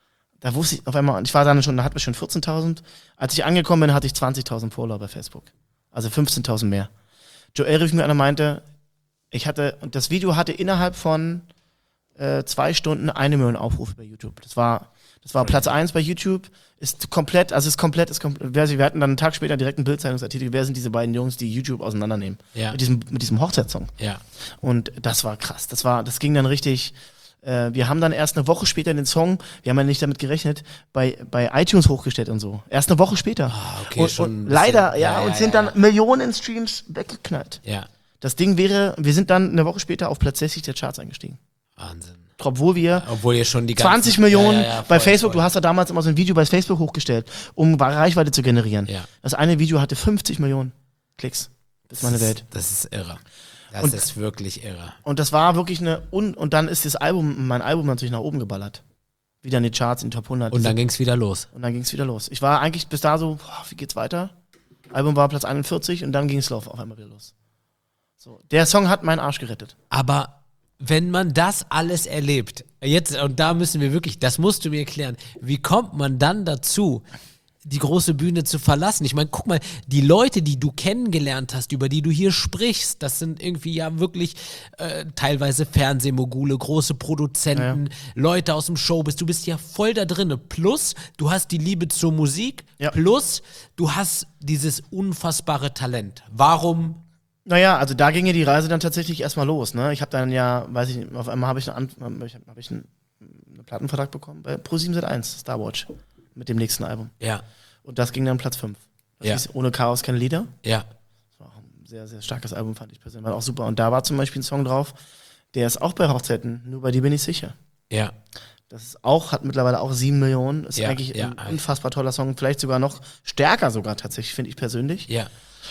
Da wusste ich auf einmal, und ich war dann schon, da hatten wir schon vierzehntausend. Als ich angekommen bin, hatte ich zwanzigtausend Follower bei Facebook. Also fünfzehntausend mehr. Joel rief mir an und meinte, ich hatte, und das Video hatte innerhalb von äh, zwei Stunden eine Million Aufrufe bei YouTube. Das war, das war Platz eins bei YouTube. Ist komplett, also ist komplett, ist komplett, wir hatten dann einen Tag später direkt einen Bildzeitungsartikel, wer sind diese beiden Jungs, die YouTube auseinandernehmen. Ja. Mit diesem, mit diesem Hochzeitssong. Ja. Und das war krass. Das war, das ging dann richtig. Äh, wir haben dann erst eine Woche später den Song, wir haben ja nicht damit gerechnet, bei, bei iTunes hochgestellt und so. Erst eine Woche später. Ah, okay, und, schon und ein bisschen, leider, ja, ja, und ja, sind ja, dann ja. Millionen Streams weggeknallt. Ja. Das Ding wäre, wir sind dann eine Woche später auf Platz sechzig der Charts eingestiegen. Wahnsinn. Obwohl wir Obwohl ihr schon die ganzen, zwanzig Millionen ja, ja, ja, bei voll, Facebook, voll. du hast ja damals immer so ein Video bei Facebook hochgestellt, um Reichweite zu generieren. Ja. Das eine Video hatte fünfzig Millionen Klicks. Das ist meine Das ist- Welt. Das ist irre. Das Und- ist wirklich irre. Und das war wirklich eine, und, und dann ist das Album, mein Album natürlich nach oben geballert. Wieder in die Charts, in die Top hundert. Und dann ging's wieder los. Und dann ging es wieder los. Ich war eigentlich bis da so, boah, wie geht's weiter? Album war Platz einundvierzig und dann ging es auf einmal wieder los. So. Der Song hat meinen Arsch gerettet. Aber wenn man das alles erlebt, jetzt, und da müssen wir wirklich, das musst du mir erklären, wie kommt man dann dazu, die große Bühne zu verlassen? Ich meine, guck mal, die Leute, die du kennengelernt hast, über die du hier sprichst, das sind irgendwie ja wirklich äh, teilweise Fernsehmogule, große Produzenten, Ja, Leute aus dem Showbiz. Du bist ja voll da drinne. Plus, du hast die Liebe zur Musik. Ja. Plus, du hast dieses unfassbare Talent. Warum? Naja, also da ging ja die Reise dann tatsächlich erstmal los. Ne? Ich habe dann ja, weiß ich nicht, auf einmal habe ich, eine, An- hab ich, hab ich einen, einen Plattenvertrag bekommen bei Pro sieben Sat eins, Starwatch, mit dem nächsten Album. Ja, Und das ging dann Platz fünf. Das Ja. hieß Ohne Chaos keine Lieder. ja, Das war auch ein sehr, sehr starkes Album, fand ich persönlich. War auch super. Und da war zum Beispiel ein Song drauf, der ist auch bei Hochzeiten, nur bei dir bin ich sicher. ja, Das ist auch, hat mittlerweile auch sieben Millionen. Ist Ja, eigentlich ja. ein unfassbar toller Song. Vielleicht sogar noch stärker sogar tatsächlich, finde ich persönlich. ja.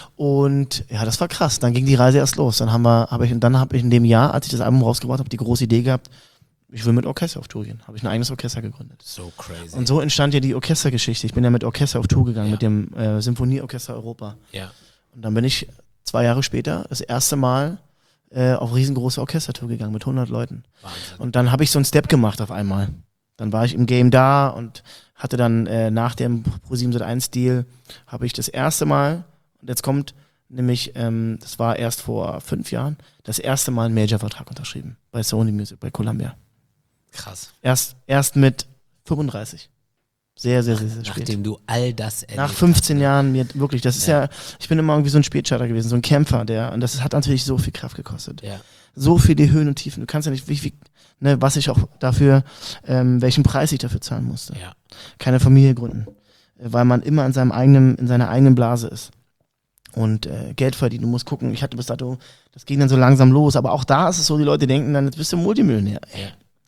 Und ja, das war krass. Dann ging die Reise erst los. Dann haben wir, habe ich, und dann habe ich in dem Jahr, als ich das Album rausgebracht habe, die große Idee gehabt, ich will mit Orchester auf Tour gehen. Habe ich ein eigenes Orchester gegründet. So crazy. Und so entstand ja die Orchestergeschichte. Ich bin ja mit Orchester auf Tour gegangen, Ja. mit dem äh, Symphonieorchester Europa. Ja, Und dann bin ich zwei Jahre später das erste Mal äh, auf riesengroße Orchestertour gegangen mit hundert Leuten. Wahnsinn. Und dann habe ich so einen Step gemacht auf einmal. Dann war ich im Game da und hatte dann äh, nach dem Pro sieben Sat eins Deal habe ich das erste Mal, und jetzt kommt nämlich, ähm, das war erst vor fünf Jahren, das erste Mal einen Major-Vertrag unterschrieben bei Sony Music, bei Columbia. Krass. Erst, erst mit fünfunddreißig. Sehr, sehr, sehr, sehr spät. Nachdem du all das erlebt Nach fünfzehn hast. Jahren, mir wirklich, das ist Ja. ja, ich bin immer irgendwie so ein Spätstarter gewesen, so ein Kämpfer, der, und das hat natürlich so viel Kraft gekostet. Ja, So viele Höhen und Tiefen. Du kannst ja nicht, wie, wie, ne, was ich auch dafür, ähm, welchen Preis ich dafür zahlen musste. ja, Keine Familie gründen. Äh, Weil man immer in seinem eigenen, in seiner eigenen Blase ist. Und äh, Geld verdienen, du musst gucken, ich hatte bis dato, das ging dann so langsam los, aber auch da ist es so, die Leute denken dann, jetzt bist du Multimillionär. ja,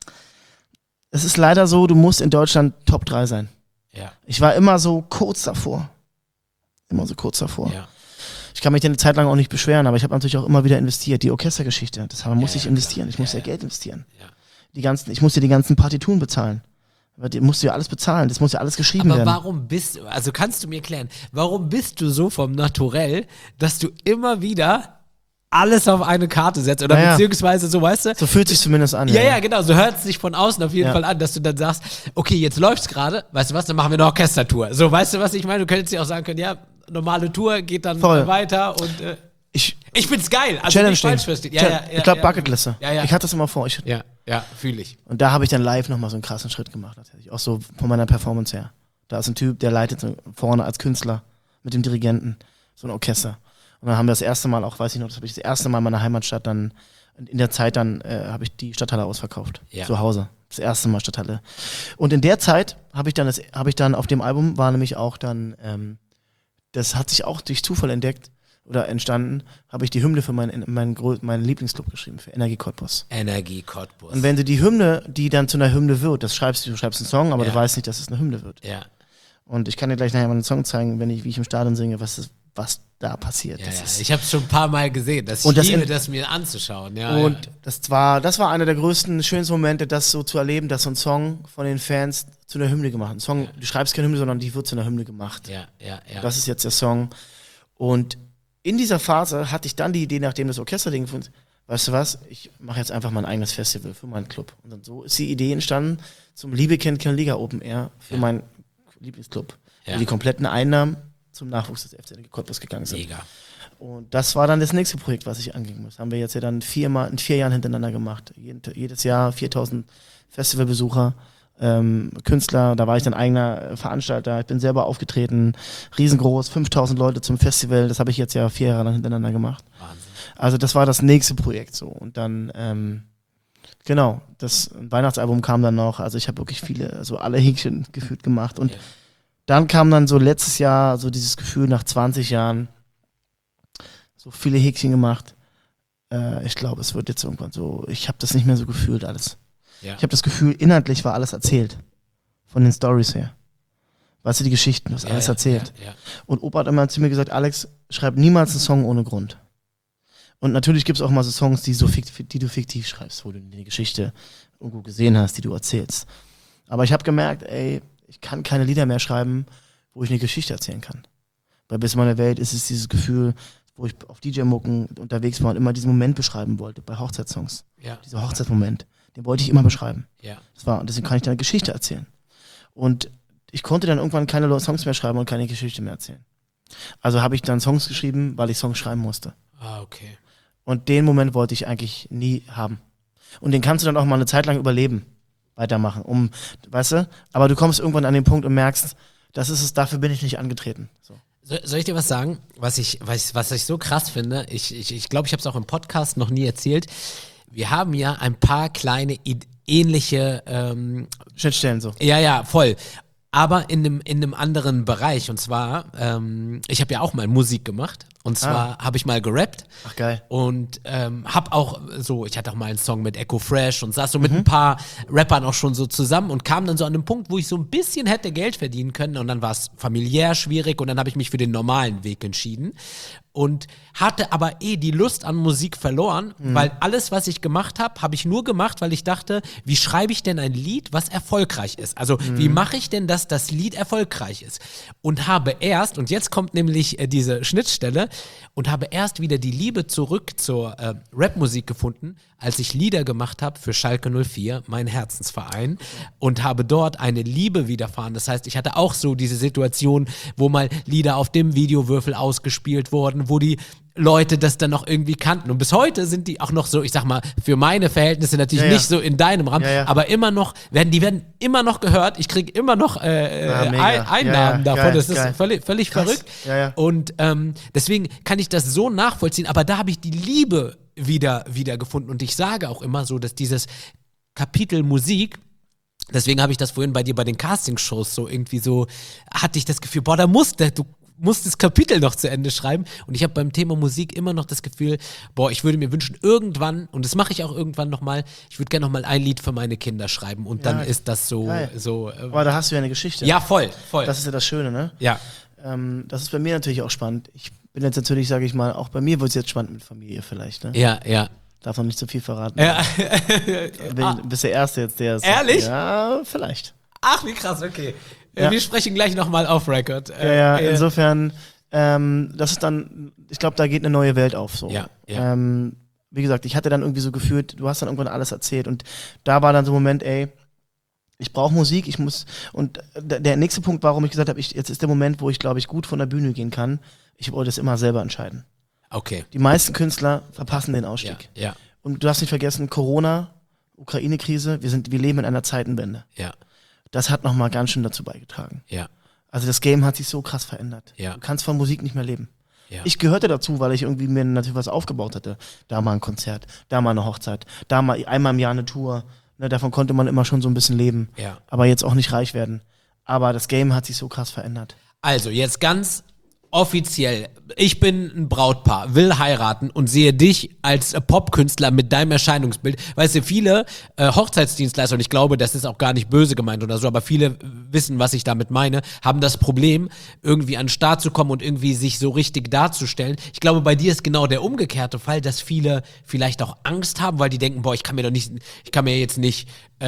Es ist leider so, du musst in Deutschland Top drei sein. ja, Ich war immer so kurz davor. Immer so kurz davor. ja. Ich kann mich dann eine Zeit lang auch nicht beschweren, aber ich habe natürlich auch immer wieder investiert. Die Orchestergeschichte, das man muss Ja, ich ja, investieren. Ich klar. muss Ja, ja, ja. Geld investieren. Ja. Die ganzen, ich musste die ganzen Partituren bezahlen. Weil die musst du ja alles bezahlen, das muss ja alles geschrieben Aber werden. warum bist du, also kannst du mir erklären, warum bist du so vom Naturell, dass du immer wieder alles auf eine Karte setzt oder Naja. beziehungsweise so, weißt du? So fühlt sich zumindest an. Ja, ja, genau, so hört es sich von außen auf jeden Ja. Fall an, dass du dann sagst, okay, jetzt läuft's gerade, weißt du was, dann machen wir eine Orchestertour. So, weißt du was ich meine? Du könntest ja auch sagen können, ja, normale Tour geht dann Voll. weiter und äh, Ich, ich find's geil. Also Challenge nicht falsch Ding. verstehen. Ja, ja, ja, ich glaube ja. Bucketliste. Ja, ja. Ich hatte das immer vor. Ich, Ja, ja, fühle ich. und da habe ich dann live nochmal so einen krassen Schritt gemacht. Tatsächlich. Auch so von meiner Performance her. Da ist ein Typ, der leitet so vorne als Künstler mit dem Dirigenten so ein Orchester. Und dann haben wir das erste Mal auch, weiß ich noch, das habe ich das erste Mal in meiner Heimatstadt dann, in der Zeit dann äh, habe ich die Stadthalle ausverkauft. Ja. Zu Hause. Das erste Mal Stadthalle. Und in der Zeit habe ich dann, das, habe ich dann auf dem Album war nämlich auch dann, ähm, das hat sich auch durch Zufall entdeckt, oder entstanden, habe ich die Hymne für meinen, meinen, meinen Lieblingsclub geschrieben, für Energie Cottbus. Energie Cottbus. Und wenn du die Hymne, die dann zu einer Hymne wird, das schreibst du, du schreibst einen Song, aber ja. du weißt nicht, dass es eine Hymne wird. Ja. Und ich kann dir gleich nachher mal einen Song zeigen, wenn ich, wie ich im Stadion singe, was, ist, was da passiert. Ja, das ja. Ist, ich habe es schon ein paar Mal gesehen. Das und ich das liebe in, das mir anzuschauen. Ja, und ja. das war, das war einer der größten, schönsten Momente, das so zu erleben, dass so ein Song von den Fans zu einer Hymne gemacht wird. Ein Song, ja. Du schreibst keine Hymne, sondern die wird zu einer Hymne gemacht. Ja, ja, ja. Das ist jetzt der Song. Und in dieser Phase hatte ich dann die Idee, nachdem das Orchesterding gefunden, weißt du was, ich mache jetzt einfach mein eigenes Festival für meinen Club. Und dann so ist die Idee entstanden zum Liebe kennt keine Liga Open Air für ja. meinen Lieblingsclub. Ja. Wo die kompletten Einnahmen zum Nachwuchs des F C Cottbus gegangen sind. Mega. Und das war dann das nächste Projekt, was ich angehen muss. Haben wir jetzt ja dann viermal, in vier Jahren hintereinander gemacht. Jedes Jahr viertausend Festivalbesucher, ähm, Künstler, da war ich dann eigener Veranstalter. Ich bin selber aufgetreten, riesengroß, fünftausend Leute zum Festival. Das habe ich jetzt ja vier Jahre lang hintereinander gemacht. Wahnsinn. Also das war das nächste Projekt so. Und dann, ähm, genau, das Weihnachtsalbum kam dann noch. Also ich habe wirklich viele, also alle Häkchen gefühlt gemacht. Und ja. dann kam dann so letztes Jahr so dieses Gefühl nach zwanzig Jahren, so viele Häkchen gemacht. Äh, ich glaube, es wird jetzt irgendwann so, ich habe das nicht mehr so gefühlt alles. Ja. Ich habe das Gefühl, inhaltlich war alles erzählt. Von den Stories her. Weißt du, die Geschichten, du hast ja, alles ja, erzählt. Ja, ja. Und Opa hat immer zu mir gesagt, Alex, schreib niemals einen Song ohne Grund. Und natürlich gibt es auch mal so Songs, die, so fiktiv, die du fiktiv schreibst, wo du die Geschichte irgendwo gesehen hast, die du erzählst. Aber ich habe gemerkt, ey, ich kann keine Lieder mehr schreiben, wo ich eine Geschichte erzählen kann. Bei Bis meine Welt ist es dieses Gefühl, wo ich auf D J-Mucken unterwegs war und immer diesen Moment beschreiben wollte, bei Hochzeitssongs. Ja. Dieser Hochzeitsmoment, den wollte ich immer beschreiben. Ja. Das war, deswegen kann ich dann eine Geschichte erzählen. Und ich konnte dann irgendwann keine Songs mehr schreiben und keine Geschichte mehr erzählen. Also habe ich dann Songs geschrieben, weil ich Songs schreiben musste. Ah, okay. Und den Moment wollte ich eigentlich nie haben. Und den kannst du dann auch mal eine Zeit lang überleben, weitermachen, um, weißt du? Aber du kommst irgendwann an den Punkt und merkst, das ist es, dafür bin ich nicht angetreten. So. Soll ich dir was sagen, was ich, was, was ich so krass finde? Ich glaube, ich, ich, glaub, ich habe es auch im Podcast noch nie erzählt. Wir haben ja ein paar kleine ähnliche ähm, Schnittstellen so. Ja, ja, voll. Aber in einem, in einem anderen Bereich. Und zwar, ähm, ich habe ja auch mal Musik gemacht. Und zwar ah. habe ich mal gerappt. Ach geil. Und ähm, habe auch so, ich hatte auch mal einen Song mit Echo Fresh und saß so mit mhm. ein paar Rappern auch schon so zusammen und kam dann so an den Punkt, wo ich so ein bisschen hätte Geld verdienen können. Und dann war es familiär schwierig und dann habe ich mich für den normalen Weg entschieden. Und hatte aber eh die Lust an Musik verloren, mhm. weil alles, was ich gemacht habe, habe ich nur gemacht, weil ich dachte, wie schreibe ich denn ein Lied, was erfolgreich ist? Also mhm. wie mache ich denn, dass das Lied erfolgreich ist? Und habe erst, und jetzt kommt nämlich äh, diese Schnittstelle, und habe erst wieder die Liebe zurück zur äh, Rapmusik gefunden, als ich Lieder gemacht habe für Schalke null vier, mein Herzensverein, und habe dort eine Liebe widerfahren. Das heißt, ich hatte auch so diese Situation, wo mal Lieder auf dem Videowürfel ausgespielt wurden, wo die Leute das dann noch irgendwie kannten. Und bis heute sind die auch noch so, ich sag mal, für meine Verhältnisse natürlich ja, ja. nicht so in deinem Rahmen, ja, ja. aber immer noch, werden, die werden immer noch gehört. Ich kriege immer noch äh, ja, Ein, Einnahmen ja, ja. davon. Geil, das ist geil. völlig, völlig verrückt. Ja, ja. Und ähm, deswegen kann ich das so nachvollziehen, aber da habe ich die Liebe wieder, wieder gefunden. Und ich sage auch immer so, dass dieses Kapitel Musik, deswegen habe ich das vorhin bei dir bei den Castingshows so irgendwie so, hatte ich das Gefühl, boah, da musst du, du musst das Kapitel noch zu Ende schreiben. Und ich habe beim Thema Musik immer noch das Gefühl, boah, ich würde mir wünschen, irgendwann, und das mache ich auch irgendwann nochmal, ich würde gerne nochmal ein Lied für meine Kinder schreiben. Und ja, dann ist das so. so äh, Aber da hast du ja eine Geschichte. Ja, voll, voll. Das ist ja das Schöne, ne? Ja. Ähm, das ist bei mir natürlich auch spannend. Ich bin jetzt natürlich, sage ich mal, auch bei mir wird es jetzt spannend mit Familie vielleicht, ne? Ja, ja. Darf noch nicht zu viel verraten. Ja. Bin, ah. Bist der Erste jetzt, der es Ehrlich? Ja, vielleicht. Ach, wie krass, okay. Ja. Wir sprechen gleich nochmal off Record. Ja, ja, äh, insofern, ähm, das ist dann, ich glaube, da geht eine neue Welt auf. So. Ja, ja. Ähm, wie gesagt, ich hatte dann irgendwie so gefühlt, du hast dann irgendwann alles erzählt und da war dann so ein Moment, ey, ich brauche Musik, ich muss, und der nächste Punkt, warum ich gesagt habe, ich, jetzt ist der Moment, wo ich, glaube ich, gut von der Bühne gehen kann. Ich wollte es immer selber entscheiden. Okay. Die meisten Künstler verpassen den Ausstieg. Ja, ja. Und du darfst nicht vergessen, Corona, Ukraine-Krise, wir sind, wir leben in einer Zeitenwende. Ja. Das hat nochmal ganz schön dazu beigetragen. Ja. Also das Game hat sich so krass verändert. Ja. Du kannst von Musik nicht mehr leben. Ja. Ich gehörte dazu, weil ich irgendwie mir natürlich was aufgebaut hatte. Da mal ein Konzert, da mal eine Hochzeit, da mal einmal im Jahr eine Tour. Ne, davon konnte man immer schon so ein bisschen leben. Ja. Aber jetzt auch nicht reich werden. Aber das Game hat sich so krass verändert. Also jetzt ganz offiziell, ich bin ein Brautpaar, will heiraten und sehe dich als äh, Popkünstler mit deinem Erscheinungsbild. Weißt du, viele äh, Hochzeitsdienstleister, und ich glaube, das ist auch gar nicht böse gemeint oder so, aber viele wissen, was ich damit meine, haben das Problem, irgendwie an den Start zu kommen und irgendwie sich so richtig darzustellen. Ich glaube, bei dir ist genau der umgekehrte Fall, dass viele vielleicht auch Angst haben, weil die denken, boah, ich kann mir doch nicht, ich kann mir jetzt nicht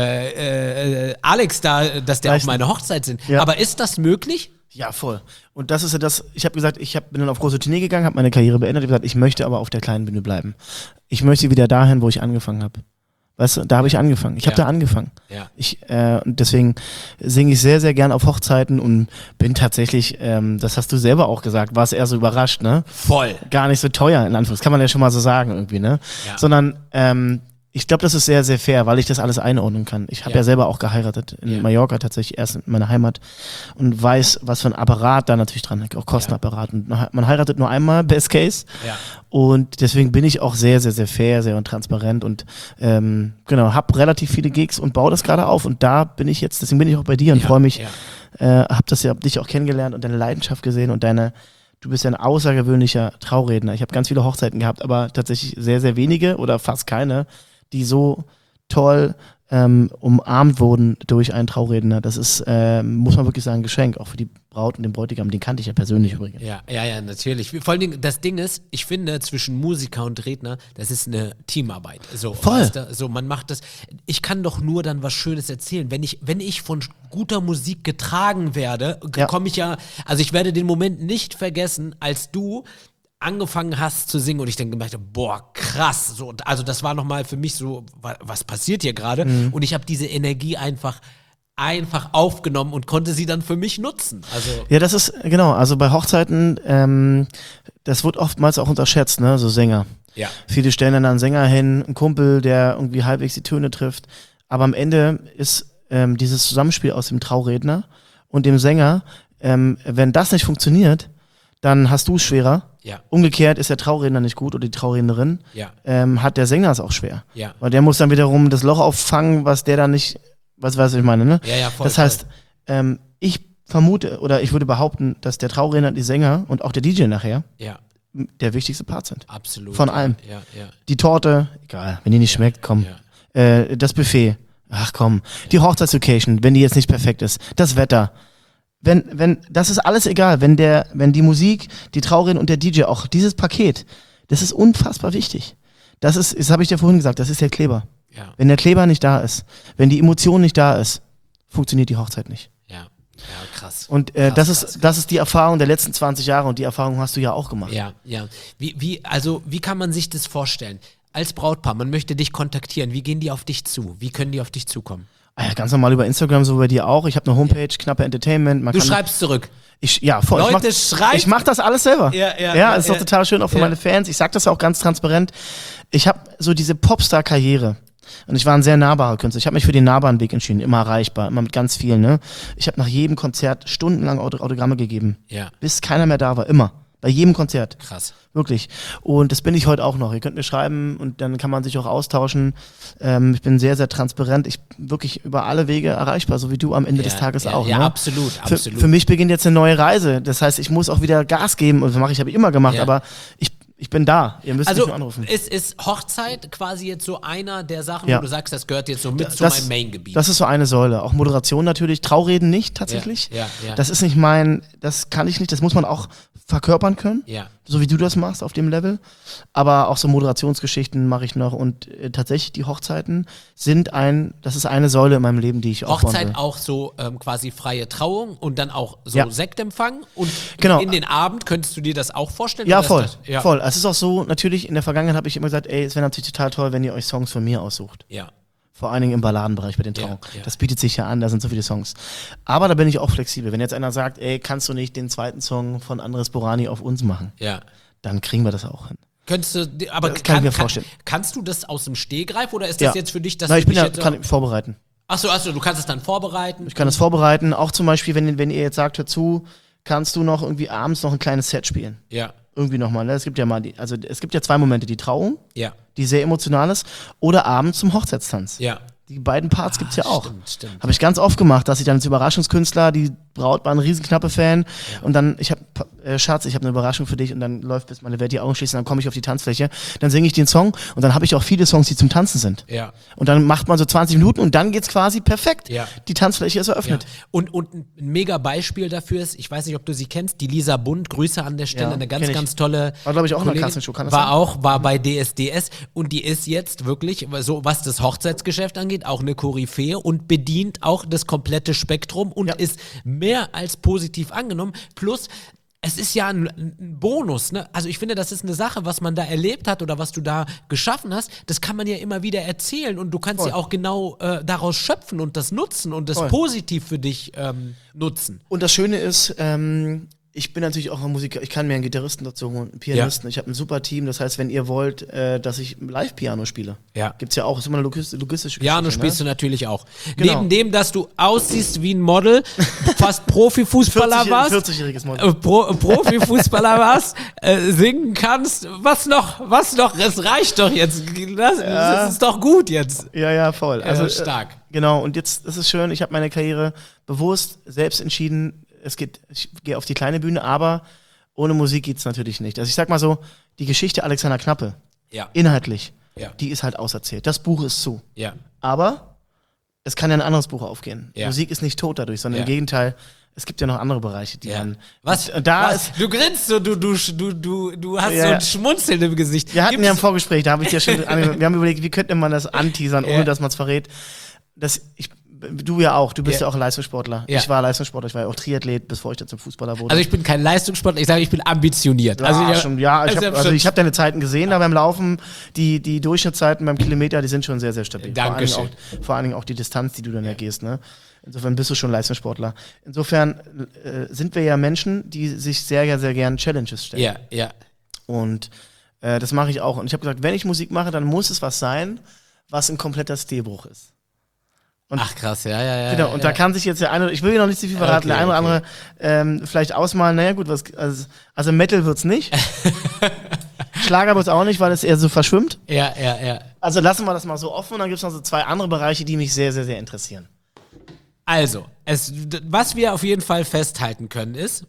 äh, äh, Alex da, dass der auf meine Hochzeit sind. Ja. Aber ist das möglich? Ja, voll. Und das ist ja das, ich habe gesagt, ich hab, bin dann auf große Tournee gegangen, habe meine Karriere beendet, ich habe gesagt, ich möchte aber auf der kleinen Bühne bleiben. Ich möchte wieder dahin, wo ich angefangen habe. Weißt du, da habe ich angefangen. Ich habe Ja. da angefangen. Ja. Ich, äh, und deswegen singe ich sehr, sehr gern auf Hochzeiten und bin tatsächlich, ähm, das hast du selber auch gesagt, warst eher so überrascht, ne? Voll. Gar nicht so teuer, in Anführungszeichen. Kann man ja schon mal so sagen irgendwie, ne? Ja. Sondern, ähm, ich glaube, das ist sehr, sehr fair, weil ich das alles einordnen kann. Ich habe Ja. ja. selber auch geheiratet in Ja. Mallorca, tatsächlich erst in meiner Heimat und weiß, was für ein Apparat da natürlich dran ist, auch Kostenapparat. Und man heiratet nur einmal, Best Case. Ja. Und deswegen bin ich auch sehr, sehr, sehr fair, sehr transparent und ähm, genau, habe relativ viele Gigs und baue das gerade auf. Und da bin ich jetzt, deswegen bin ich auch bei dir und Ja. freue mich, Ja. äh, habe das ja, hab dich auch kennengelernt und deine Leidenschaft gesehen und deine, du bist ja ein außergewöhnlicher Trauredner. Ich habe ganz viele Hochzeiten gehabt, aber tatsächlich sehr, sehr wenige oder fast keine, die so toll ähm, umarmt wurden durch einen Trauredner. Das ist, ähm, muss man wirklich sagen, ein Geschenk, auch für die Braut und den Bräutigam. Den kannte ich ja persönlich übrigens. Ja, ja, ja, natürlich. Vor allen Dingen, das Ding ist, ich finde, zwischen Musiker und Redner, das ist eine Teamarbeit. So, Voll. Weißt du, so, man macht das. Ich kann doch nur dann was Schönes erzählen. Wenn ich, wenn ich von guter Musik getragen werde, Ja. komme ich ja, also ich werde den Moment nicht vergessen, als du angefangen hast zu singen und ich dann gemerkt habe, boah, krass. So, also das war nochmal für mich so, wa- was passiert hier gerade? Mhm. Und ich habe diese Energie einfach einfach aufgenommen und konnte sie dann für mich nutzen. Also Ja, das ist, genau, also bei Hochzeiten, ähm, das wird oftmals auch unterschätzt, ne, so Sänger. ja, Viele stellen dann einen Sänger hin, einen Kumpel, der irgendwie halbwegs die Töne trifft. Aber am Ende ist ähm, dieses Zusammenspiel aus dem Trauredner und dem Sänger, ähm, wenn das nicht funktioniert, dann hast du es schwerer. ja, Umgekehrt ist der Trauredner nicht gut oder die Traurednerin, ja, ähm, hat der Sänger es auch schwer. ja. Weil der muss dann wiederum das Loch auffangen, was der dann nicht, was weiß ich meine, ne? Ja, ja, voll, das heißt, ähm, ich vermute oder ich würde behaupten, dass der Trauredner, die Sänger und auch der D J nachher Ja, m- der wichtigste Part sind. absolut. Von ja, allem. Ja, ja. Die Torte, egal, wenn die nicht schmeckt, komm. Ja. Äh, das Buffet, ach komm. Die Hochzeitslocation, wenn die jetzt nicht perfekt ist. Das Wetter. Wenn, wenn, das ist alles egal. Wenn der, wenn die Musik, die Traurednerin und der D J auch, dieses Paket, das ist unfassbar wichtig. Das ist, das habe ich dir vorhin gesagt, das ist der Kleber. Ja, Wenn der Kleber nicht da ist, wenn die Emotion nicht da ist, funktioniert die Hochzeit nicht. ja, ja, krass. Und äh, Krass, das krass, ist, das ist die Erfahrung der letzten zwanzig Jahre und die Erfahrung hast du ja auch gemacht. Ja, ja. Wie, wie, also, wie kann man sich das vorstellen? Als Brautpaar, man möchte dich kontaktieren. Wie gehen die auf dich zu? Wie können die auf dich zukommen? Ah ja, ganz normal über Instagram, so bei dir auch. Ich habe eine Homepage, Knappe Entertainment. Man Du kann, schreibst zurück. Ich, ja, voll. Leute, ich mach, schreibt- Ich mach das alles selber. Ja, ja, ja, ja, ist ja. doch total schön, auch für Ja. meine Fans. Ich sag das auch ganz transparent. Ich habe so diese Popstar-Karriere. Und ich war ein sehr nahbarer Künstler. Ich habe mich für den nahbaren Weg entschieden. Immer erreichbar, immer mit ganz vielen. Ne? Ich habe nach jedem Konzert stundenlang Auto- Autogramme gegeben. Ja, Bis keiner mehr da war. Immer. Bei jedem Konzert. krass. Wirklich. Und das bin ich heute auch noch. Ihr könnt mir schreiben und dann kann man sich auch austauschen. Ähm, ich bin sehr, sehr transparent. Ich bin wirklich über alle Wege erreichbar, so wie du am Ende Ja, des Tages ja, auch. Ja, ne? absolut, Für, absolut. für mich beginnt jetzt eine neue Reise. Das heißt, ich muss auch wieder Gas geben. Und das mache ich, habe ich immer gemacht. Ja. Aber ich, ich bin da. Ihr müsst mich Also nur anrufen. ist, ist Hochzeit quasi jetzt so einer der Sachen, Ja. wo du sagst, das gehört jetzt so mit zu das, meinem Main-Gebiet? das ist so eine Säule. Auch Moderation natürlich. Traureden nicht tatsächlich. Ja, ja, ja. Das ist nicht mein, das kann ich nicht. Das muss man auch verkörpern können. Ja. So wie du das machst auf dem Level. Aber auch so Moderationsgeschichten mache ich noch. Und äh, tatsächlich die Hochzeiten sind ein, das ist eine Säule in meinem Leben, die ich aufbauen Hochzeit will. auch so ähm, quasi freie Trauung und dann auch so Ja. Sektempfang und Genau. in den Abend könntest du dir das auch vorstellen? Ja, oder ist voll. Das, ja. Voll. Es ist auch so, natürlich, in der Vergangenheit habe ich immer gesagt, ey, es wäre natürlich total toll, wenn ihr euch Songs von mir aussucht. Ja. Vor allen Dingen im Balladenbereich bei den Ja, Trauungen. ja. Das bietet sich ja an, da sind so viele Songs. Aber da bin ich auch flexibel. Wenn jetzt einer sagt, ey, kannst du nicht den zweiten Song von Andres Borani auf uns machen, Ja. dann kriegen wir das auch hin. Könntest du, aber Das kann ich mir vorstellen. kannst du das aus dem Stehgreif oder ist das Ja. jetzt für dich, dass Na, du ich bin dich ja, jetzt kann ich vorbereiten. Achso, achso, du kannst es dann vorbereiten. Ich kann das vorbereiten. Auch zum Beispiel, wenn, wenn ihr jetzt sagt, hör zu, kannst du noch irgendwie abends noch ein kleines Set spielen. Ja, Irgendwie nochmal. Ne? Es gibt ja mal, die, also es gibt ja zwei Momente, die Trauung, ja, die sehr emotional ist, oder abends zum Hochzeitstanz. ja. Die beiden Parts gibt's ja auch. Stimmt, stimmt. Habe ich ganz oft gemacht, dass ich dann als Überraschungskünstler die Braut war ein riesen knappe Fan ja. und dann, ich hab, äh, Schatz, ich habe eine Überraschung für dich und dann läuft bis meine Welt die Augen schließt und dann komme ich auf die Tanzfläche, dann singe ich den Song und dann habe ich auch viele Songs, die zum Tanzen sind. Ja. Und dann macht man so zwanzig Minuten und dann geht's quasi perfekt. Ja. Die Tanzfläche ist eröffnet. Ja. Und, und ein mega Beispiel dafür ist, ich weiß nicht, ob du sie kennst, die Lisa Bund, Grüße an der Stelle, Ja, eine ganz, ganz tolle War, glaube ich, auch Kollegin, in der Klassenshow, kann das war sein? auch, war bei D S D S und die ist jetzt wirklich, so was das Hochzeitsgeschäft angeht, auch eine Koryphäe und bedient auch das komplette Spektrum und Ja. ist mehr als positiv angenommen. Plus, es ist ja ein, ein Bonus, ne? Also ich finde, das ist eine Sache, was man da erlebt hat oder was du da geschaffen hast, das kann man ja immer wieder erzählen und du kannst Voll. ja auch genau äh, daraus schöpfen und das nutzen und das Voll. positiv für dich ähm, nutzen. Und das Schöne ist, ähm, ich bin natürlich auch ein Musiker, ich kann mir einen Gitarristen dazu holen, einen Pianisten, ja. ich habe ein super Team, das heißt, wenn ihr wollt, äh, dass ich Live-Piano spiele, ja. gibt's ja auch, ist immer eine logis- logistische Piano Geschichte, spielst ne? du natürlich auch. Genau. Neben dem, dass du aussiehst wie ein Model, fast Profifußballer warst, vierzigjähriges Model. äh, Pro, Profifußballer warst, äh, singen kannst, was noch, was noch, es reicht doch jetzt, das, Ja. das ist doch gut jetzt. Ja, ja, voll. Also Ja, stark. Äh, genau, und jetzt ist es schön, ich habe meine Karriere bewusst selbst entschieden, es geht, ich gehe auf die kleine Bühne, aber ohne Musik geht's natürlich nicht. Also ich sag mal so, die Geschichte Alexander Knappe, Ja. inhaltlich, Ja. die ist halt auserzählt. Das Buch ist zu. Ja. Aber es kann ja ein anderes Buch aufgehen. Ja. Musik ist nicht tot dadurch, sondern Ja. im Gegenteil, es gibt ja noch andere Bereiche, die Ja. dann. Was? Und da was? ist. Du grinst so, du, du, du, du, du hast Ja. so ein Schmunzeln im Gesicht. Wir hatten Gibt's- ja im Vorgespräch, da habe ich dir schon, ange- wir haben überlegt, wie könnte man das anteasern, ohne Ja. dass man es verrät. Das, ich, du ja auch, du bist Ja. ja, auch ein Leistungssportler. Ja. Ich war Leistungssportler, ich war ja auch Triathlet, bevor ich dann zum Fußballer wurde. Also ich bin kein Leistungssportler, ich sage, ich bin ambitioniert. ja, also ich, schon, ja, ich also habe hab also schon- ich hab deine Zeiten gesehen da beim Laufen. Die, die Durchschnittszeiten beim Kilometer, die sind schon sehr, sehr stabil. Vor allen, Dingen Dankeschön. auch, vor allen Dingen auch die Distanz, die du dann ja gehst. Ne? Insofern bist du schon Leistungssportler. Insofern äh, sind wir ja Menschen, die sich sehr, sehr gern Challenges stellen. Ja, ja. Und äh, das mache ich auch. Und ich habe gesagt, wenn ich Musik mache, dann muss es was sein, was ein kompletter Stilbruch ist. Und Ach krass, ja, ja, ja. Genau, ja, und ja. da kann sich jetzt der eine, ich will dir noch nicht zu viel verraten, Okay, der eine oder okay. andere ähm, vielleicht ausmalen, naja gut, was, also, also Metal wird's nicht. Schlager wird's auch nicht, weil es eher so verschwimmt. Ja, ja, ja. Also lassen wir das mal so offen und dann gibt's noch so zwei andere Bereiche, die mich sehr, sehr, sehr interessieren. Also, es, d- was wir auf jeden Fall festhalten können ist,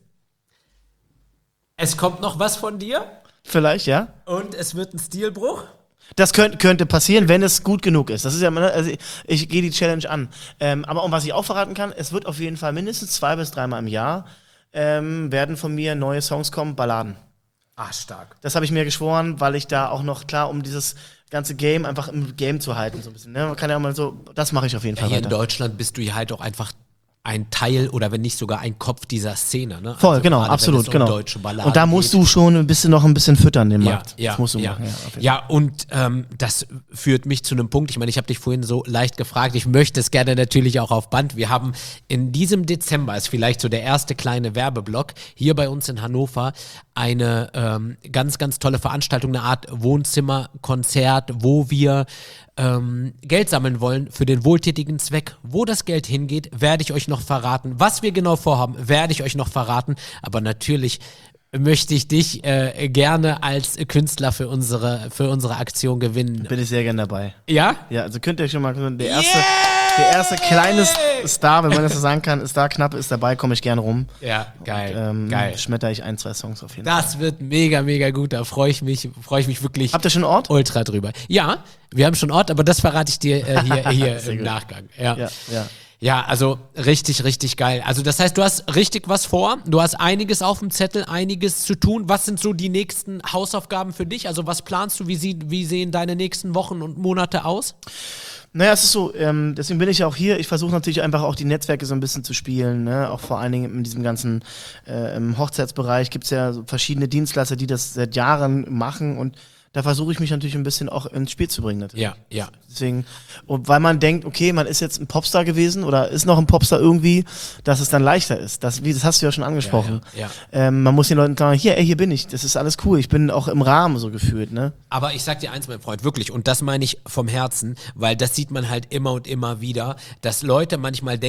es kommt noch was von dir Vielleicht, ja. und es wird ein Stilbruch. Das könnt, könnte passieren, wenn es gut genug ist. Das ist ja, immer, ne, also ich, ich gehe die Challenge an. Ähm, aber um was ich auch verraten kann, es wird auf jeden Fall mindestens zwei bis dreimal im Jahr ähm, werden von mir neue Songs kommen, Balladen. Ah, stark. Das habe ich mir geschworen, weil ich da auch noch, klar, um dieses ganze Game einfach im Game zu halten, so ein bisschen. Ne? Man kann ja auch mal so, das mache ich auf jeden Ja, Fall hier in weiter. Deutschland bist du ja halt auch einfach ein Teil oder wenn nicht sogar ein Kopf dieser Szene. Ne? Voll, Also genau, gerade wenn absolut, es um genau. deutsche Balladen Und da musst geht. du schon ein bisschen noch ein bisschen füttern, den Ja, Markt. ja, das musst du ja. machen. Ja, auf jeden Ja, und ähm, das führt mich zu einem Punkt, ich meine, ich habe dich vorhin so leicht gefragt, ich möchte es gerne natürlich auch auf Band. Wir haben in diesem Dezember, ist vielleicht so der erste kleine Werbeblock, hier bei uns in Hannover eine ähm, ganz, ganz tolle Veranstaltung, eine Art Wohnzimmerkonzert, wo wir ähm, Geld sammeln wollen für den wohltätigen Zweck. Wo das Geld hingeht, werde ich euch noch verraten. Was wir genau vorhaben, werde ich euch noch verraten. Aber natürlich möchte ich dich äh, gerne als Künstler für unsere, für unsere Aktion gewinnen. Bin ich sehr gern dabei. Ja? Ja, also könnt ihr schon mal, der erste, der erste kleine Star, wenn man das so sagen kann, ist da, Knappe ist dabei, komme ich gerne rum. Ja, geil, Ähm, geil. Schmetter ich ein, zwei Songs auf jeden Fall. Das wird mega, mega gut. Da freue ich mich, freue ich mich wirklich Habt ihr schon einen Ort? ultra drüber. Ja, wir haben schon Ort, aber das verrate ich dir äh, hier, hier Sehr im gut. Nachgang. Ja. Ja, ja. Ja, also richtig, richtig geil. Also das heißt, du hast richtig was vor, du hast einiges auf dem Zettel, einiges zu tun. Was sind so die nächsten Hausaufgaben für dich? Also was planst du, wie, sie, wie sehen deine nächsten Wochen und Monate aus? Naja, es ist so, ähm, deswegen bin ich ja auch hier. Ich versuche natürlich einfach auch die Netzwerke so ein bisschen zu spielen, ne? Auch vor allen Dingen in diesem ganzen äh, im Hochzeitsbereich gibt es ja so verschiedene Dienstleister, die das seit Jahren machen und da versuche ich mich natürlich ein bisschen auch ins Spiel zu bringen. Natürlich. Ja, ja. Deswegen, und weil man denkt, okay, man ist jetzt ein Popstar gewesen oder ist noch ein Popstar irgendwie, dass es dann leichter ist. Das, wie, das hast du ja schon angesprochen. Ja, ja, Ähm, man muss den Leuten sagen, hier, ey, hier bin ich, das ist alles cool. Ich bin auch im Rahmen so gefühlt, ne? Aber ich sag dir eins, mein Freund, wirklich, und das meine ich vom Herzen, weil das sieht man halt immer und immer wieder, dass Leute manchmal denken,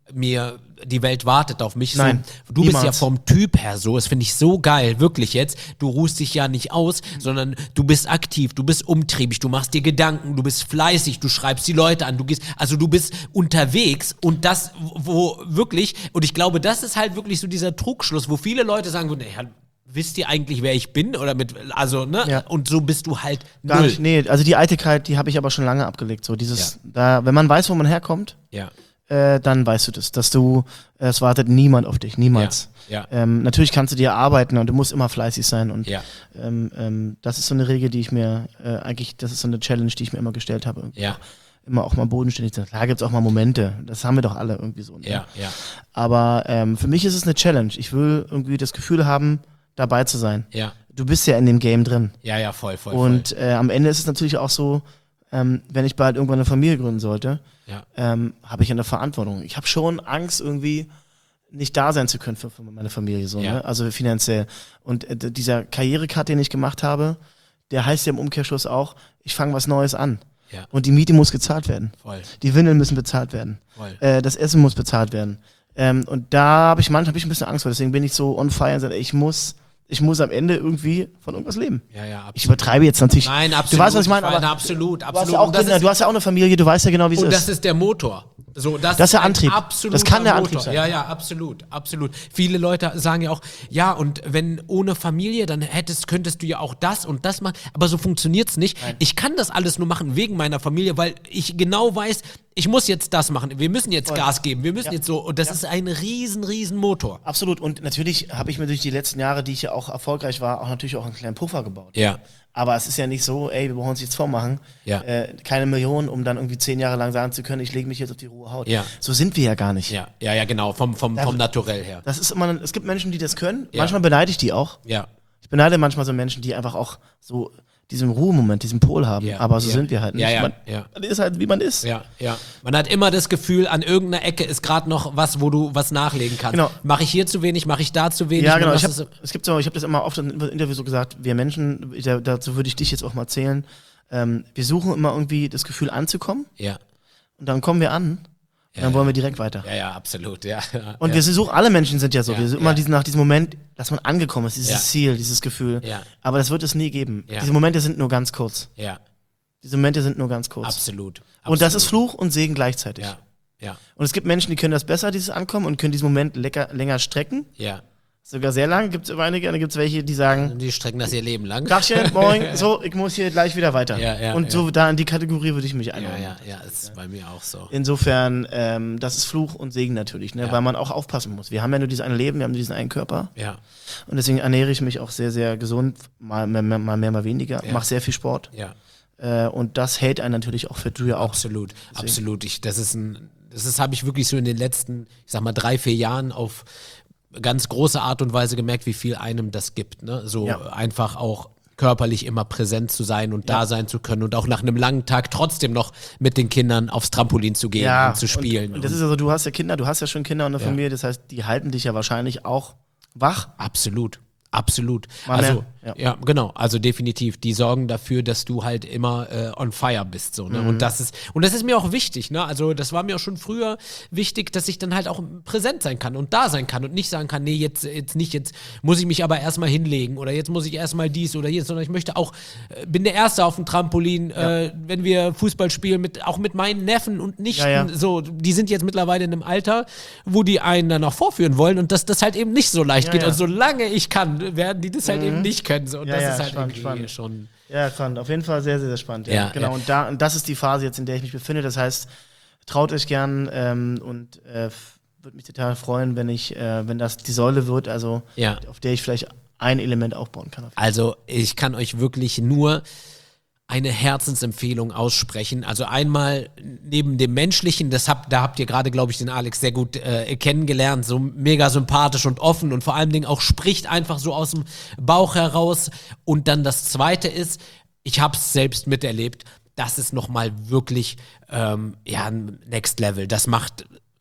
mir die Welt wartet auf mich. Nein, so, du niemals. bist ja vom Typ her so, das finde ich so geil, wirklich jetzt. Du ruhst dich ja nicht aus, sondern du bist aktiv, du bist umtriebig, du machst dir Gedanken, du bist fleißig, du schreibst die Leute an, du gehst, also du bist unterwegs und das, wo wirklich, und ich glaube, das ist halt wirklich so dieser Trugschluss, wo viele Leute sagen würden, ja, wisst ihr eigentlich, wer ich bin? Oder mit, also, ne? Ja. Und so bist du halt Gar null. nicht, nee, also die Eitelkeit, die habe ich aber schon lange abgelegt. So dieses, da, wenn man weiß, wo man herkommt, Ja. äh, dann weißt du das, dass du, äh, es wartet niemand auf dich, niemals. Ja, ja. Ähm, natürlich kannst du dir arbeiten und du musst immer fleißig sein und Ja. ähm, ähm, das ist so eine Regel, die ich mir äh, eigentlich, das ist so eine Challenge, die ich mir immer gestellt habe. Irgendwie. Ja. Immer auch mal bodenständig sein. Klar gibt es auch mal Momente, das haben wir doch alle irgendwie so. Ne? Ja, ja, Aber ähm, für mich ist es eine Challenge. Ich will irgendwie das Gefühl haben, dabei zu sein. ja. Du bist ja in dem Game drin. Ja, ja, voll, voll, Und voll. äh, am Ende ist es natürlich auch so, ähm, wenn ich bald irgendwann eine Familie gründen sollte, Ja. ähm, habe ich eine Verantwortung. Ich habe schon Angst, irgendwie nicht da sein zu können für, für meine Familie, so, Ja. ne? Also finanziell. Und äh, d- dieser Karrierecut, den ich gemacht habe, der heißt ja im Umkehrschluss auch, ich fange was Neues an. Ja. Und die Miete muss gezahlt werden. Voll. Die Windeln müssen bezahlt werden. Voll. Äh, das Essen muss bezahlt werden. Ähm, und da habe ich manchmal hab ich ein bisschen Angst vor. Deswegen bin ich so on fire und sage, ich muss, ich muss am Ende irgendwie von irgendwas leben. Ja, ja, absolut. Ich übertreibe jetzt natürlich. Nein, absolut. Du weißt, was ich meine, aber absolut, du hast absolut. ja auch Und das Kinder, ist- du hast ja auch eine Familie, du weißt ja genau, wie es Und ist. das ist der Motor. So, das, Das ist der ein Antrieb. absoluter Das kann der Motor. Antrieb sein. Ja, ja, absolut, absolut. Viele Leute sagen ja auch, ja, und wenn ohne Familie, dann hättest, könntest du ja auch das und das machen. Aber so funktioniert's nicht. Ich kann das alles nur machen wegen meiner Familie, weil ich genau weiß, ich muss jetzt das machen. Wir müssen jetzt Voll. Gas geben. Wir müssen Ja. jetzt so. Und das ist ein riesen, riesen Motor. Absolut. Und natürlich habe ich mir durch die letzten Jahre, die ich ja auch erfolgreich war, auch natürlich auch einen kleinen Puffer gebaut. Ja. Aber es ist ja nicht so, ey, wir brauchen uns jetzt vormachen. Ja. Äh, keine Millionen, um dann irgendwie zehn Jahre lang sagen zu können, ich lege mich jetzt auf die rohe Haut. Ja. So sind wir ja gar nicht. Ja, ja, ja, genau. Vom, vom, vom Naturell her. Das ist immer, es gibt Menschen, die das können. Ja. Manchmal beneide ich die auch. Ja. Ich beneide manchmal so Menschen, die einfach auch so diesen Ruhemoment, diesen Pol haben. Ja, Aber so ja. sind wir halt nicht. Ja, ja, man, ja. man ist halt, wie man ist. Ja, ja. Man hat immer das Gefühl, an irgendeiner Ecke ist gerade noch was, wo du was nachlegen kannst. Genau. Mache ich hier zu wenig, mache ich da zu wenig? Ja, genau. Was Ich hab, ist- es gibt so, ich habe das immer oft in Interviews so gesagt, wir Menschen, da, dazu würde ich dich jetzt auch mal zählen, ähm, wir suchen immer irgendwie das Gefühl anzukommen ja. und dann kommen wir an und dann wollen wir direkt weiter. Ja, ja, absolut, ja. Und ja. wir suchen, alle Menschen sind ja so, Ja, wir suchen immer ja. diesen, nach diesem Moment, dass man angekommen ist, dieses Ja. Ziel, dieses Gefühl. Ja. Aber das wird es nie geben. Ja. Diese Momente sind nur ganz kurz. Ja, Diese Momente sind nur ganz kurz. absolut. Und das absolut. ist Fluch und Segen gleichzeitig. Ja, ja, Und es gibt Menschen, die können das besser, dieses Ankommen, und können diesen Moment lecker, länger strecken. ja. Sogar sehr lang. Gibt es einige, dann gibt es welche, die sagen, Die strecken das ihr Leben lang. Tagchen, moin, so, ich muss hier gleich wieder weiter. Ja, ja, und ja. so da in die Kategorie würde ich mich Ja, einordnen. ja, ja, ist bei mir auch so. Insofern, ähm, das ist Fluch und Segen natürlich, ne? Ja. Weil man auch aufpassen muss. Wir haben ja nur dieses eine Leben, wir haben nur diesen einen Körper. Ja, Und deswegen ernähre ich mich auch sehr, sehr gesund, mal mehr, mal, mal mehr, mal weniger. Ja. Mache sehr viel Sport. ja. Äh, und das hält einen natürlich auch fit. Du ja auch. Absolut, absolut. Ich, das ist ein, das ist, habe ich wirklich so in den letzten, ich sag mal, drei, vier Jahren auf ganz große Art und Weise gemerkt, wie viel einem das gibt. Ne? So Ja. einfach auch körperlich immer präsent zu sein und da sein zu können und auch nach einem langen Tag trotzdem noch mit den Kindern aufs Trampolin zu gehen und zu spielen. Und, und das ist also, du hast ja Kinder, du hast ja schon Kinder und eine Ja. Familie, das heißt, die halten dich ja wahrscheinlich auch wach. Absolut. Absolut. Mal Also, mehr, ja. ja. genau. Also definitiv. Die sorgen dafür, dass du halt immer äh, on fire bist. So, ne? Mhm. Und das ist, und das ist mir auch wichtig, ne? Also, das war mir auch schon früher wichtig, dass ich dann halt auch präsent sein kann und da sein kann und nicht sagen kann, nee, jetzt, jetzt nicht, jetzt muss ich mich aber erstmal hinlegen oder jetzt muss ich erstmal dies oder jenes, sondern ich möchte auch, äh, bin der Erste auf dem Trampolin, äh, wenn wir Fußball spielen, mit, auch mit meinen Neffen und Nichten, Ja, ja. so, die sind jetzt mittlerweile in einem Alter, wo die einen dann auch vorführen wollen und dass das halt eben nicht so leicht Ja, geht. ja. Und solange ich kann, werden die das halt eben nicht können. So. Und Ja, das ja, ist halt spannend, irgendwie spannend. schon. Ja, spannend. Auf jeden Fall sehr, sehr, sehr spannend. Ja, Ja, genau. ja. Und, da, und das ist die Phase jetzt, in der ich mich befinde. Das heißt, traut euch gern ähm, und äh, würde mich total freuen, wenn ich, äh, wenn das die Säule wird, also Ja. auf der ich vielleicht ein Element aufbauen kann. Also ich kann euch wirklich nur eine Herzensempfehlung aussprechen. Also einmal neben dem Menschlichen, das habt, da habt ihr gerade, glaube ich, den Alex sehr gut äh, kennengelernt, so mega sympathisch und offen und vor allen Dingen auch spricht einfach so aus dem Bauch heraus. Und dann das Zweite ist, ich habe es selbst miterlebt, das ist nochmal wirklich ähm, ja, ein Next Level. Das macht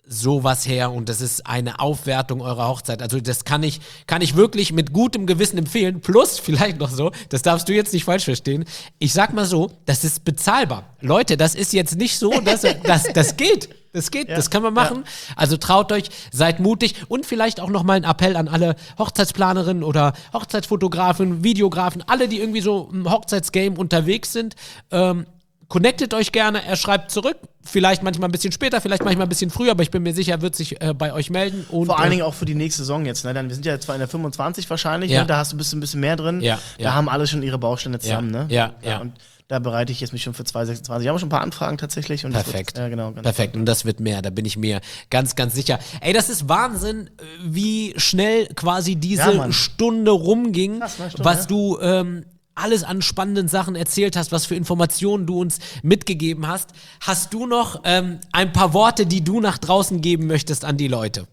sowas her und das ist eine Aufwertung eurer Hochzeit. Also das kann ich, kann ich wirklich mit gutem Gewissen empfehlen. Plus, vielleicht noch so, das darfst du jetzt nicht falsch verstehen, ich sag mal so, das ist bezahlbar. Leute, das ist jetzt nicht so, dass das, das geht. Das geht, ja, das kann man machen. Ja. Also traut euch, seid mutig und vielleicht auch nochmal ein Appell an alle Hochzeitsplanerinnen oder Hochzeitsfotografen, Videografen, alle, die irgendwie so im Hochzeitsgame unterwegs sind. Ähm, Connectet euch gerne, er schreibt zurück, vielleicht manchmal ein bisschen später, vielleicht manchmal ein bisschen früher, aber ich bin mir sicher, er wird sich äh, bei euch melden. Und, vor allen äh, Dingen auch für die nächste Saison jetzt, ne? Dann, wir sind ja jetzt zwar in der fünfundzwanzig wahrscheinlich, ja. ne? Da hast du ein bisschen, ein bisschen mehr drin, ja, da ja. haben alle schon ihre Baustände zusammen, ja. ne? Ja, ja. ja. Und da bereite ich jetzt mich schon für zwanzig sechsundzwanzig. Wir haben schon ein paar Anfragen tatsächlich. Und Perfekt. Das wird, ja, genau, genau. Perfekt. Und das wird mehr, da bin ich mir ganz, ganz sicher. Ey, das ist Wahnsinn, wie schnell quasi diese ja, Stunde rumging, Krass, ne? Stunde, was ja. du ähm, alles an spannenden Sachen erzählt hast, was für Informationen du uns mitgegeben hast. Hast du noch ähm, ein paar Worte, die du nach draußen geben möchtest an die Leute?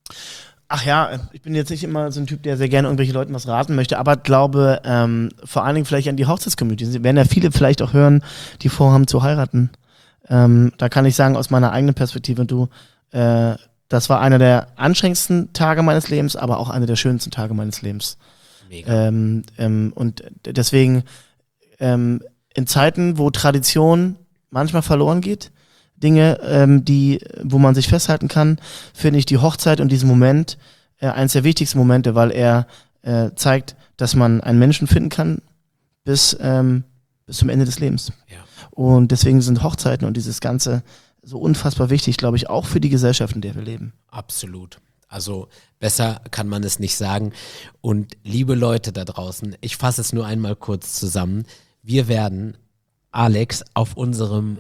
Ach ja, ich bin jetzt nicht immer so ein Typ, der sehr gerne irgendwelchen Leuten was raten möchte, aber glaube ähm, vor allen Dingen vielleicht an die Hochzeitscommunity. Sie werden ja viele vielleicht auch hören, die vorhaben zu heiraten. Ähm, da kann ich sagen, aus meiner eigenen Perspektive, du, äh, das war einer der anstrengendsten Tage meines Lebens, aber auch einer der schönsten Tage meines Lebens. Mega. Ähm, ähm, und deswegen ähm, in Zeiten, wo Tradition manchmal verloren geht, Dinge, ähm, die, wo man sich festhalten kann, finde ich die Hochzeit und diesen Moment äh, eines der wichtigsten Momente, weil er äh, zeigt, dass man einen Menschen finden kann bis, ähm, bis zum Ende des Lebens. Ja. Und deswegen sind Hochzeiten und dieses Ganze so unfassbar wichtig, glaube ich, auch für die Gesellschaft, in der wir leben. Absolut. Also besser kann man es nicht sagen. Und liebe Leute da draußen, ich fasse es nur einmal kurz zusammen. Wir werden Alex auf unserem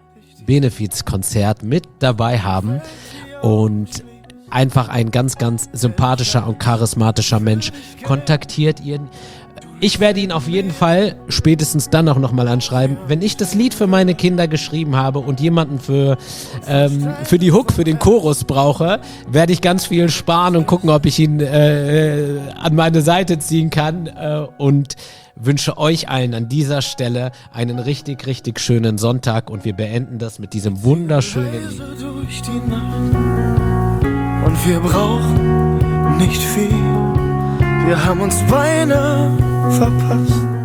Benefizkonzert mit dabei haben und einfach ein ganz, ganz sympathischer und charismatischer Mensch. Kontaktiert ihn. Ich werde ihn auf jeden Fall spätestens dann auch nochmal anschreiben. Wenn ich das Lied für meine Kinder geschrieben habe und jemanden für, ähm, für die Hook, für den Chorus brauche, werde ich ganz viel sparen und gucken, ob ich ihn äh, an meine Seite ziehen kann äh, und wünsche euch allen an dieser Stelle einen richtig, richtig schönen Sonntag und wir beenden das mit diesem wunderschönen Lied. Durch die Nacht. Und wir brauchen nicht viel. Wir haben uns beinahe verpasst.